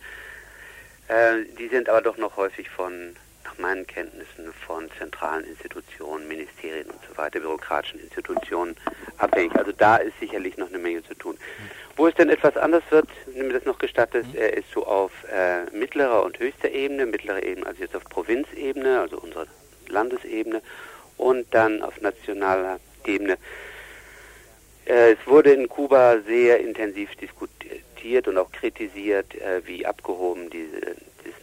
Die sind aber doch noch häufig nach meinen Kenntnissen, von zentralen Institutionen, Ministerien und so weiter, bürokratischen Institutionen abhängig. Also da ist sicherlich noch eine Menge zu tun. Wo es denn etwas anders wird, wenn mir das noch gestattet, ist so auf mittlerer und höchster Ebene, mittlere Ebene also jetzt auf Provinzebene, also unsere Landesebene und dann auf nationaler Ebene. Es wurde in Kuba sehr intensiv diskutiert und auch kritisiert, wie abgehoben dieses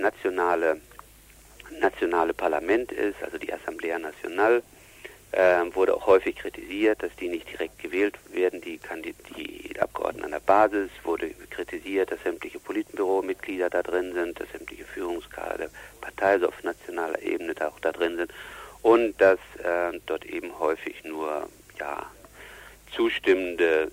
nationale Parlament ist, also die Assemblea Nacional. Wurde auch häufig kritisiert, dass die nicht direkt gewählt werden, die Abgeordneten an der Basis. Wurde kritisiert, dass sämtliche Politbüro-Mitglieder da drin sind, dass sämtliche Führungskader der Partei so auf nationaler Ebene da auch da drin sind und dass dort eben häufig nur zustimmende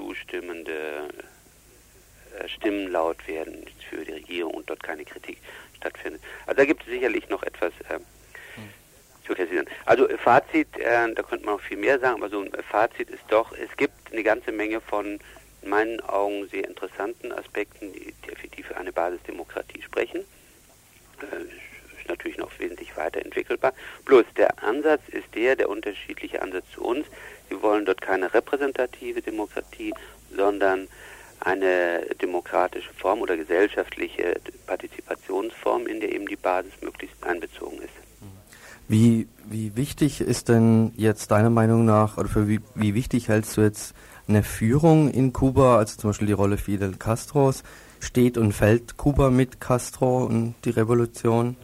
Stimmen laut werden für die Regierung und dort keine Kritik stattfindet. Also da gibt es sicherlich noch etwas zu kritisieren. Also Fazit, da könnte man noch viel mehr sagen, aber so ein Fazit ist doch, es gibt eine ganze Menge von in meinen Augen sehr interessanten Aspekten, die definitiv für eine Basisdemokratie sprechen. Ist natürlich noch wesentlich weiterentwickelbar. Bloß der Ansatz ist der unterschiedliche Ansatz zu uns. Wir wollen dort keine repräsentative Demokratie, sondern eine demokratische Form oder gesellschaftliche Partizipationsform, in der eben die Basis möglichst einbezogen ist. Wie wichtig ist denn jetzt deiner Meinung nach, oder für wie wichtig hältst du jetzt eine Führung in Kuba, also zum Beispiel die Rolle Fidel Castros? Steht und fällt Kuba mit Castro und die Revolution?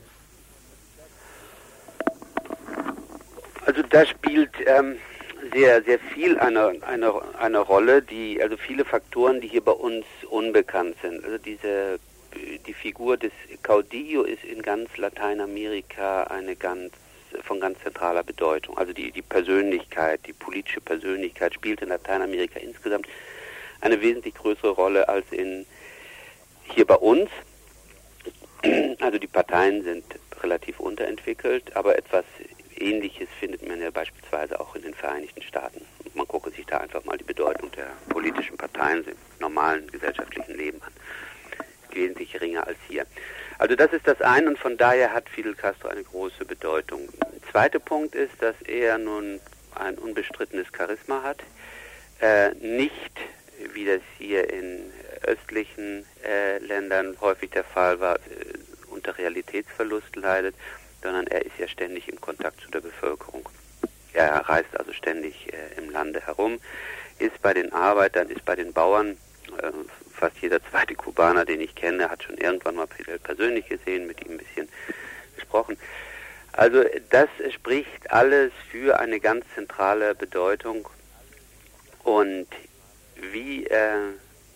Also da spielt sehr, sehr viel eine Rolle, also viele Faktoren, die hier bei uns unbekannt sind. Also die Figur des Caudillo ist in ganz Lateinamerika von ganz zentraler Bedeutung. Also die Persönlichkeit, die politische Persönlichkeit spielt in Lateinamerika insgesamt eine wesentlich größere Rolle als hier bei uns. Also die Parteien sind relativ unterentwickelt, aber etwas Ähnliches findet man ja beispielsweise auch in den Vereinigten Staaten. Man gucke sich da einfach mal die Bedeutung der politischen Parteien im normalen gesellschaftlichen Leben an. Wesentlich geringer als hier. Also das ist das eine und von daher hat Fidel Castro eine große Bedeutung. Der zweite Punkt ist, dass er nun ein unbestrittenes Charisma hat. Nicht, wie das hier in östlichen Ländern häufig der Fall war, unter Realitätsverlust leidet, sondern er ist ja ständig im Kontakt zu der Bevölkerung. Er reist also ständig im Lande herum, ist bei den Arbeitern, ist bei den Bauern. Fast jeder zweite Kubaner, den ich kenne, hat schon irgendwann mal Fidel persönlich gesehen, mit ihm ein bisschen gesprochen. Also das spricht alles für eine ganz zentrale Bedeutung. Und wie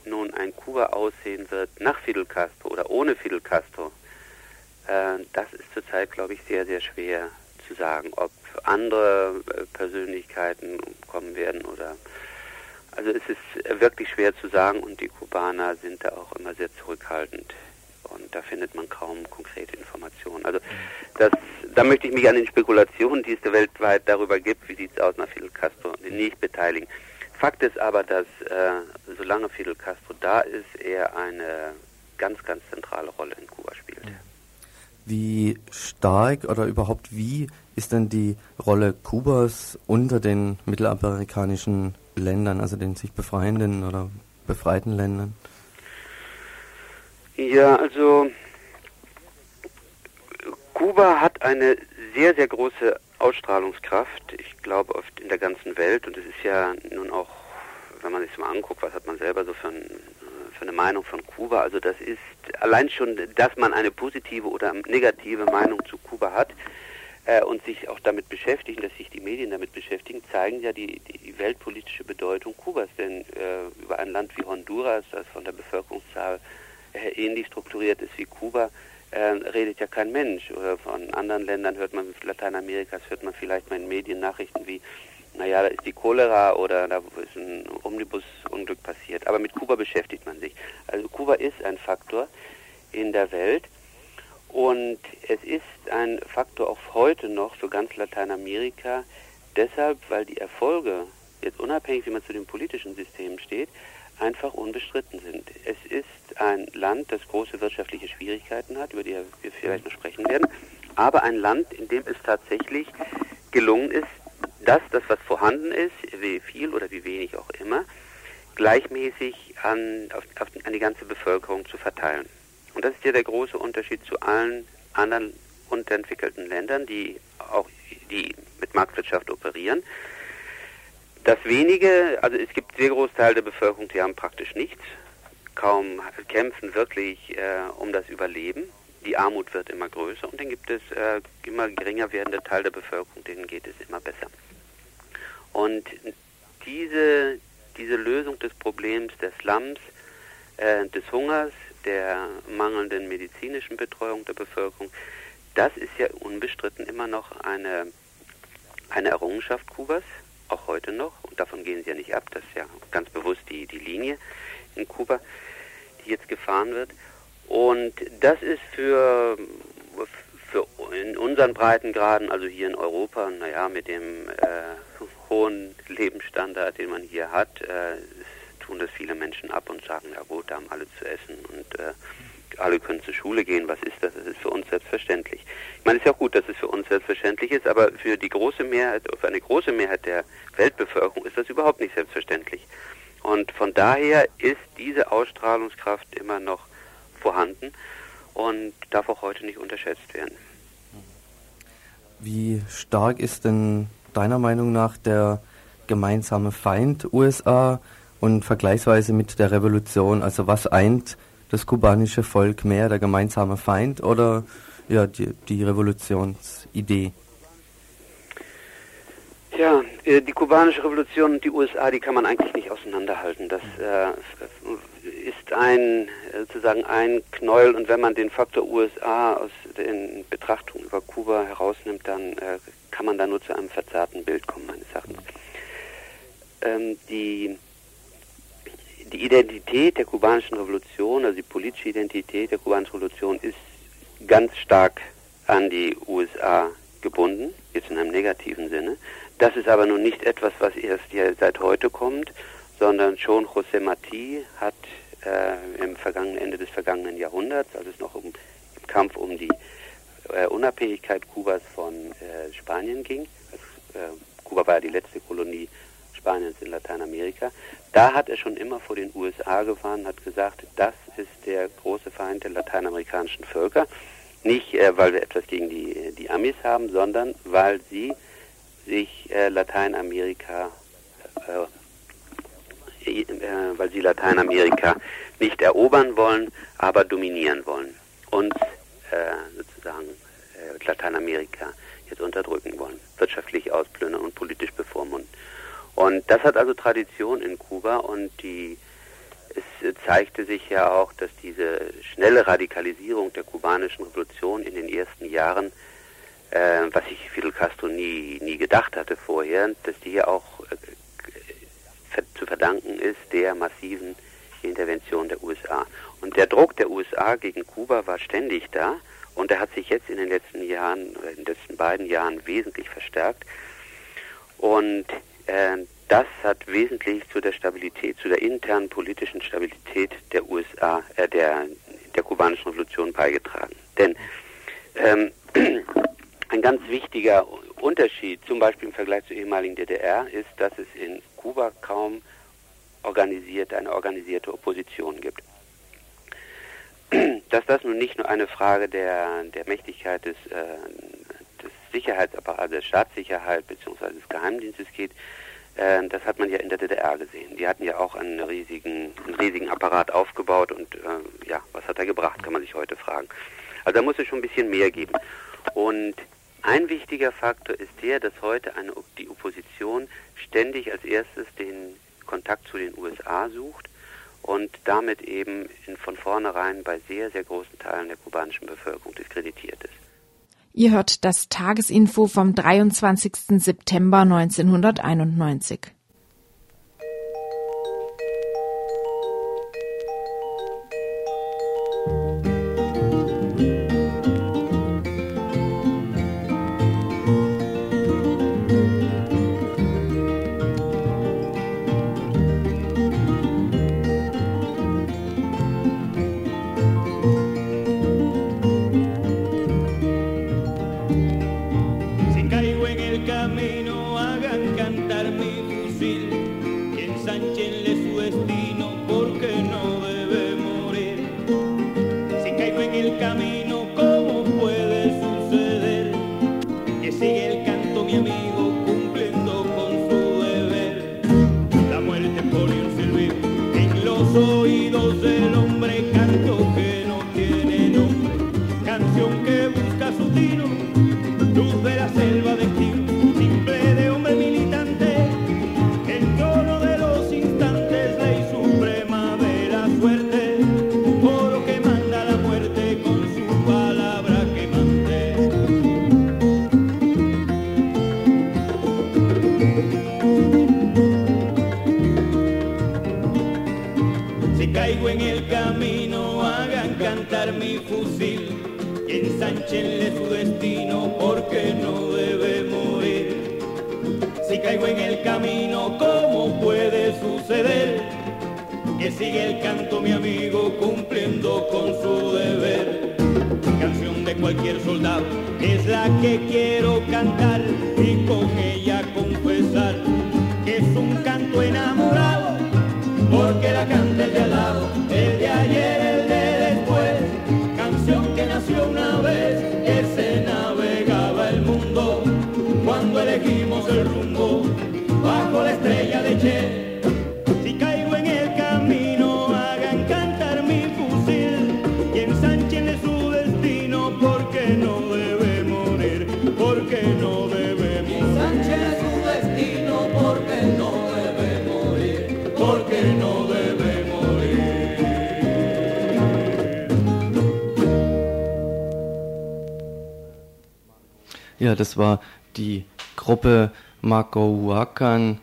nun ein Kuba aussehen wird nach Fidel Castro oder ohne Fidel Castro, das ist zurzeit, glaube ich, sehr, sehr schwer zu sagen, ob andere Persönlichkeiten kommen werden oder... Also es ist wirklich schwer zu sagen und die Kubaner sind da auch immer sehr zurückhaltend und da findet man kaum konkrete Informationen. Also da möchte ich mich an den Spekulationen, die es weltweit darüber gibt, wie sieht es aus nach Fidel Castro, nicht beteiligen. Fakt ist aber, dass solange Fidel Castro da ist, er eine ganz, ganz zentrale Rolle in Kuba spielt. Wie stark oder überhaupt wie ist denn die Rolle Kubas unter den mittelamerikanischen Ländern, also den sich befreienden oder befreiten Ländern? Ja, also Kuba hat eine sehr, sehr große Ausstrahlungskraft, ich glaube oft in der ganzen Welt und es ist ja nun auch, wenn man sich mal anguckt, was hat man selber so für eine Meinung von Kuba, also das ist allein schon, dass man eine positive oder negative Meinung zu Kuba hat, und sich auch damit beschäftigen, dass sich die Medien damit beschäftigen, zeigen ja die weltpolitische Bedeutung Kubas. Denn über ein Land wie Honduras, das von der Bevölkerungszahl ähnlich strukturiert ist wie Kuba, redet ja kein Mensch. Oder von anderen Ländern hört man, Lateinamerikas hört man vielleicht mal in Mediennachrichten wie, naja, da ist die Cholera oder da ist ein Omnibusunglück passiert. Aber mit Kuba beschäftigt man sich. Also Kuba ist ein Faktor in der Welt. Und es ist ein Faktor auch heute noch für ganz Lateinamerika, deshalb, weil die Erfolge, jetzt unabhängig wie man zu dem politischen System steht, einfach unbestritten sind. Es ist ein Land, das große wirtschaftliche Schwierigkeiten hat, über die wir vielleicht noch sprechen werden, aber ein Land, in dem es tatsächlich gelungen ist, dass das, was vorhanden ist, wie viel oder wie wenig auch immer, gleichmäßig an die ganze Bevölkerung zu verteilen. Und das ist ja der große Unterschied zu allen anderen unterentwickelten Ländern, die mit Marktwirtschaft operieren. Das wenige, also es gibt sehr große Teile der Bevölkerung, die haben praktisch nichts, kaum kämpfen wirklich um das Überleben. Die Armut wird immer größer und dann gibt es immer geringer werdende Teil der Bevölkerung, denen geht es immer besser. Und diese Lösung des Problems des Slums, des Hungers, der mangelnden medizinischen Betreuung der Bevölkerung, das ist ja unbestritten immer noch eine Errungenschaft Kubas, auch heute noch, und davon gehen sie ja nicht ab, das ist ja ganz bewusst die Linie in Kuba, die jetzt gefahren wird. Und das ist für in unseren Breitengraden, also hier in Europa, naja, mit dem hohen Lebensstandard, den man hier hat, tun das viele Menschen ab und sagen, ja gut, da haben alle zu essen und alle können zur Schule gehen, was ist das? Das ist für uns selbstverständlich. Ich meine, es ist ja auch gut, dass es für uns selbstverständlich ist, aber für eine große Mehrheit der Weltbevölkerung ist das überhaupt nicht selbstverständlich. Und von daher ist diese Ausstrahlungskraft immer noch vorhanden und darf auch heute nicht unterschätzt werden. Wie stark ist denn deiner Meinung nach der gemeinsame Feind USA und vergleichsweise mit der Revolution? Also was eint das kubanische Volk mehr, der gemeinsame Feind oder ja, die Revolutionsidee? Ja, die kubanische Revolution und die USA, die kann man eigentlich nicht auseinanderhalten. Das ist sozusagen ein Knäuel und wenn man den Faktor USA aus den Betrachtungen über Kuba herausnimmt, dann kann man da nur zu einem verzerrten Bild kommen, meines Erachtens. Die Identität der kubanischen Revolution, also die politische Identität der kubanischen Revolution ist ganz stark an die USA gebunden, jetzt in einem negativen Sinne. Das ist aber nun nicht etwas, was erst seit heute kommt, sondern schon José Martí hat im Ende des vergangenen Jahrhunderts, als es noch im Kampf um die Unabhängigkeit Kubas von Spanien ging, Kuba war ja die letzte Kolonie Spaniens in Lateinamerika, da hat er schon immer vor den USA gewarnt, hat gesagt, das ist der große Feind der lateinamerikanischen Völker. Nicht, weil wir etwas gegen die Amis haben, sondern weil sie sich Lateinamerika nicht erobern wollen, aber dominieren wollen. Uns sozusagen Lateinamerika jetzt unterdrücken wollen, wirtschaftlich ausplündern und politisch bevormunden. Und das hat also Tradition in Kuba und Es zeigte sich ja auch, dass diese schnelle Radikalisierung der kubanischen Revolution in den ersten Jahren, was sich Fidel Castro nie gedacht hatte vorher, dass die ja auch zu verdanken ist der massiven Intervention der USA. Und der Druck der USA gegen Kuba war ständig da und der hat sich jetzt in den letzten beiden Jahren wesentlich verstärkt. Und das hat wesentlich zu der Stabilität, zu der internen politischen Stabilität der USA, der kubanischen Revolution beigetragen. Denn ein ganz wichtiger Unterschied, zum Beispiel im Vergleich zur ehemaligen DDR, ist, dass es in Kuba kaum eine organisierte Opposition gibt. Dass das nun nicht nur eine Frage der Mächtigkeit des Sicherheitsapparates, der Staatssicherheit bzw. des Geheimdienstes geht, das hat man ja in der DDR gesehen. Die hatten ja auch einen riesigen Apparat aufgebaut und was hat er gebracht, kann man sich heute fragen. Also da muss es schon ein bisschen mehr geben. Und ein wichtiger Faktor ist der, dass heute die Opposition ständig als erstes den Kontakt zu den USA sucht und damit eben von vornherein bei sehr, sehr großen Teilen der kubanischen Bevölkerung diskreditiert ist. Ihr hört das Tagesinfo vom 23. September 1991. Ja, das war die Gruppe Mayohuacan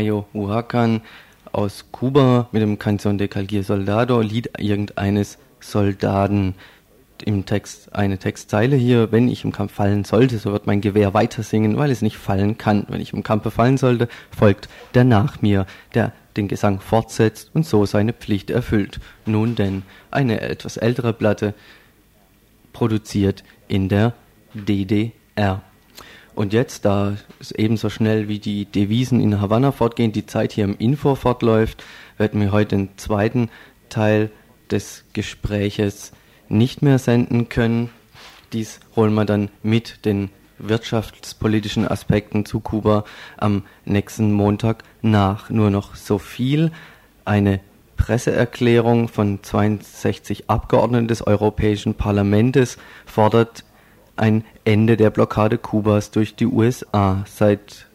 aus Kuba mit dem Canción de Cualquier Soldado, Lied irgendeines Soldaten. Im Text eine Textzeile hier: Wenn ich im Kampf fallen sollte, so wird mein Gewehr weiter singen, weil es nicht fallen kann. Wenn ich im Kampfe fallen sollte, folgt der nach mir, der den Gesang fortsetzt und so seine Pflicht erfüllt. Nun denn, eine etwas ältere Platte, produziert in der DDR. Und jetzt, da es ebenso schnell wie die Devisen in Havanna fortgehen, die Zeit hier im Info fortläuft, werden wir heute den zweiten Teil des Gespräches nicht mehr senden können. Dies holen wir dann mit den wirtschaftspolitischen Aspekten zu Kuba am nächsten Montag nach. Nur noch so viel: Eine Presseerklärung von 62 Abgeordneten des Europäischen Parlaments fordert ein Ende der Blockade Kubas durch die USA. Seit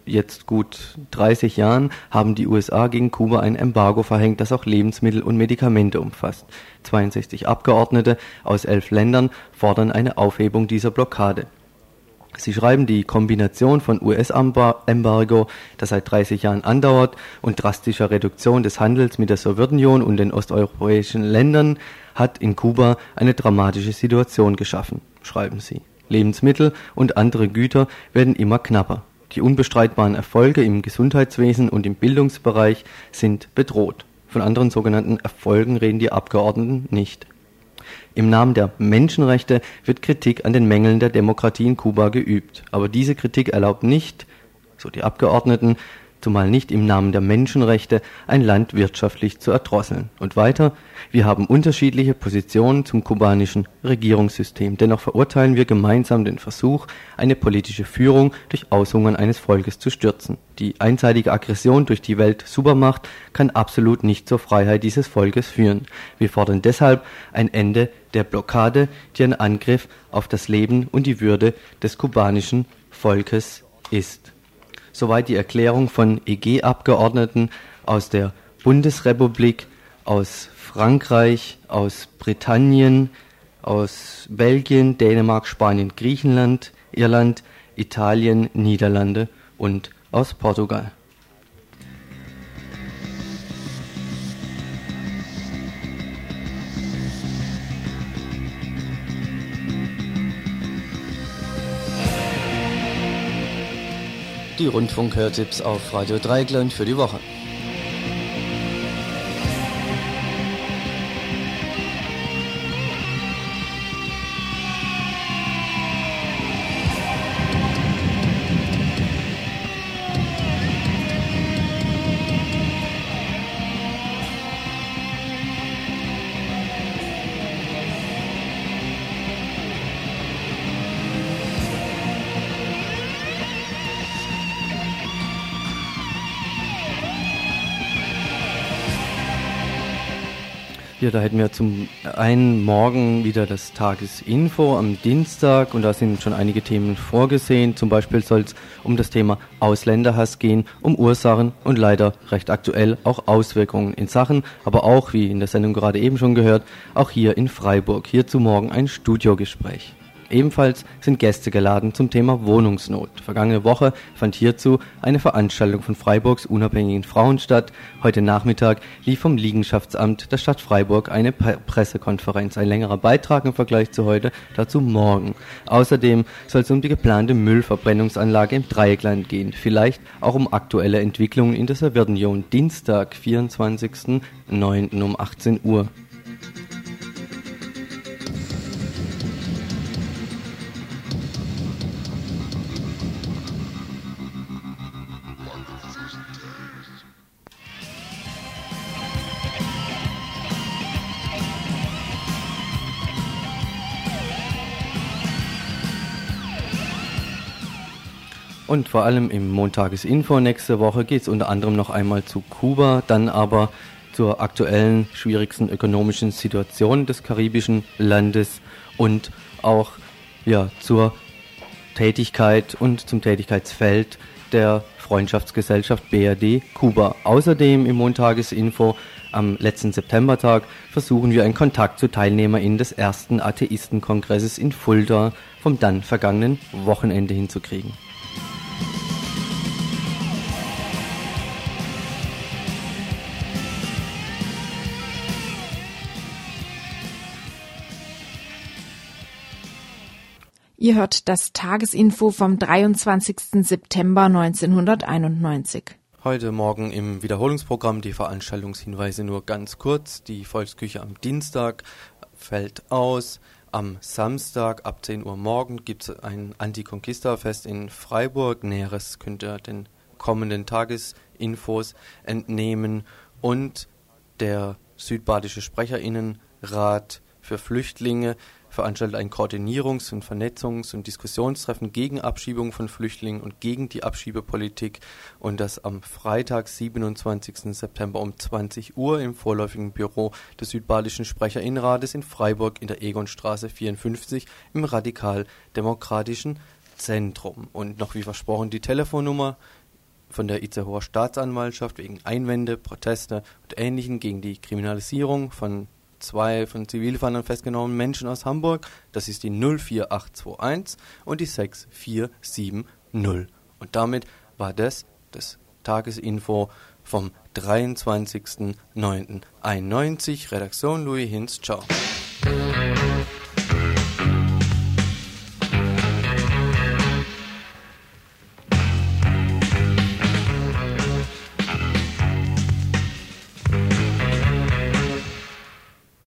jetzt gut 30 Jahren haben die USA gegen Kuba ein Embargo verhängt, das auch Lebensmittel und Medikamente umfasst. 62 Abgeordnete aus 11 Ländern fordern eine Aufhebung dieser Blockade. Sie schreiben, die Kombination von US-Embargo, das seit 30 Jahren andauert, und drastischer Reduktion des Handels mit der Sowjetunion und den osteuropäischen Ländern hat in Kuba eine dramatische Situation geschaffen, schreiben sie. Lebensmittel und andere Güter werden immer knapper. Die unbestreitbaren Erfolge im Gesundheitswesen und im Bildungsbereich sind bedroht. Von anderen sogenannten Erfolgen reden die Abgeordneten nicht. Im Namen der Menschenrechte wird Kritik an den Mängeln der Demokratie in Kuba geübt. Aber diese Kritik erlaubt nicht, so die Abgeordneten, zumal nicht im Namen der Menschenrechte, ein Land wirtschaftlich zu erdrosseln. Und weiter, wir haben unterschiedliche Positionen zum kubanischen Regierungssystem. Dennoch verurteilen wir gemeinsam den Versuch, eine politische Führung durch Aushungern eines Volkes zu stürzen. Die einseitige Aggression durch die Weltsupermacht kann absolut nicht zur Freiheit dieses Volkes führen. Wir fordern deshalb ein Ende der Blockade, die ein Angriff auf das Leben und die Würde des kubanischen Volkes ist. Soweit die Erklärung von EG-Abgeordneten aus der Bundesrepublik, aus Frankreich, aus Britannien, aus Belgien, Dänemark, Spanien, Griechenland, Irland, Italien, Niederlande und aus Portugal. Die Rundfunk-Hörtipps auf Radio Dreieckland für die Woche. Ja, da hätten wir zum einen morgen wieder das Tagesinfo am Dienstag und da sind schon einige Themen vorgesehen. Zum Beispiel soll es um das Thema Ausländerhass gehen, um Ursachen und leider recht aktuell auch Auswirkungen in Sachen, aber auch, wie in der Sendung gerade eben schon gehört, auch hier in Freiburg. Hierzu morgen ein Studiogespräch. Ebenfalls sind Gäste geladen zum Thema Wohnungsnot. Vergangene Woche fand hierzu eine Veranstaltung von Freiburgs unabhängigen Frauen statt. Heute Nachmittag lief vom Liegenschaftsamt der Stadt Freiburg eine Pressekonferenz. Ein längerer Beitrag im Vergleich zu heute, dazu morgen. Außerdem soll es um die geplante Müllverbrennungsanlage im Dreieckland gehen. Vielleicht auch um aktuelle Entwicklungen in der Sowjetunion. Dienstag, 24.09. um 18 Uhr. Und vor allem im Montagesinfo nächste Woche geht es unter anderem noch einmal zu Kuba, dann aber zur aktuellen schwierigsten ökonomischen Situation des karibischen Landes und auch zur Tätigkeit und zum Tätigkeitsfeld der Freundschaftsgesellschaft BRD Kuba. Außerdem im Montagesinfo am letzten Septembertag versuchen wir einen Kontakt zu TeilnehmerInnen des ersten Atheistenkongresses in Fulda vom dann vergangenen Wochenende hinzukriegen. Ihr hört das Tagesinfo vom 23. September 1991. Heute Morgen im Wiederholungsprogramm die Veranstaltungshinweise nur ganz kurz. Die Volksküche am Dienstag fällt aus. Am Samstag ab 10 Uhr morgen gibt es ein Anti-Conquista-Fest in Freiburg. Näheres könnt ihr den kommenden Tagesinfos entnehmen. Und der Südbadische Sprecherinnenrat für Flüchtlinge veranstaltet ein Koordinierungs- und Vernetzungs- und Diskussionstreffen gegen Abschiebung von Flüchtlingen und gegen die Abschiebepolitik und das am Freitag, 27. September um 20 Uhr im vorläufigen Büro des Südbadischen Sprecherinnenrates in Freiburg in der Egonstraße 54 im radikal-demokratischen Zentrum. Und noch wie versprochen die Telefonnummer von der Itzehoer Staatsanwaltschaft wegen Einwände, Proteste und Ähnlichem gegen die Kriminalisierung von 2 von Zivilfahndern festgenommenen Menschen aus Hamburg. Das ist die 04821 und die 6470. Und damit war das Tagesinfo vom 23.09.91. Redaktion Louis Hinz. Ciao.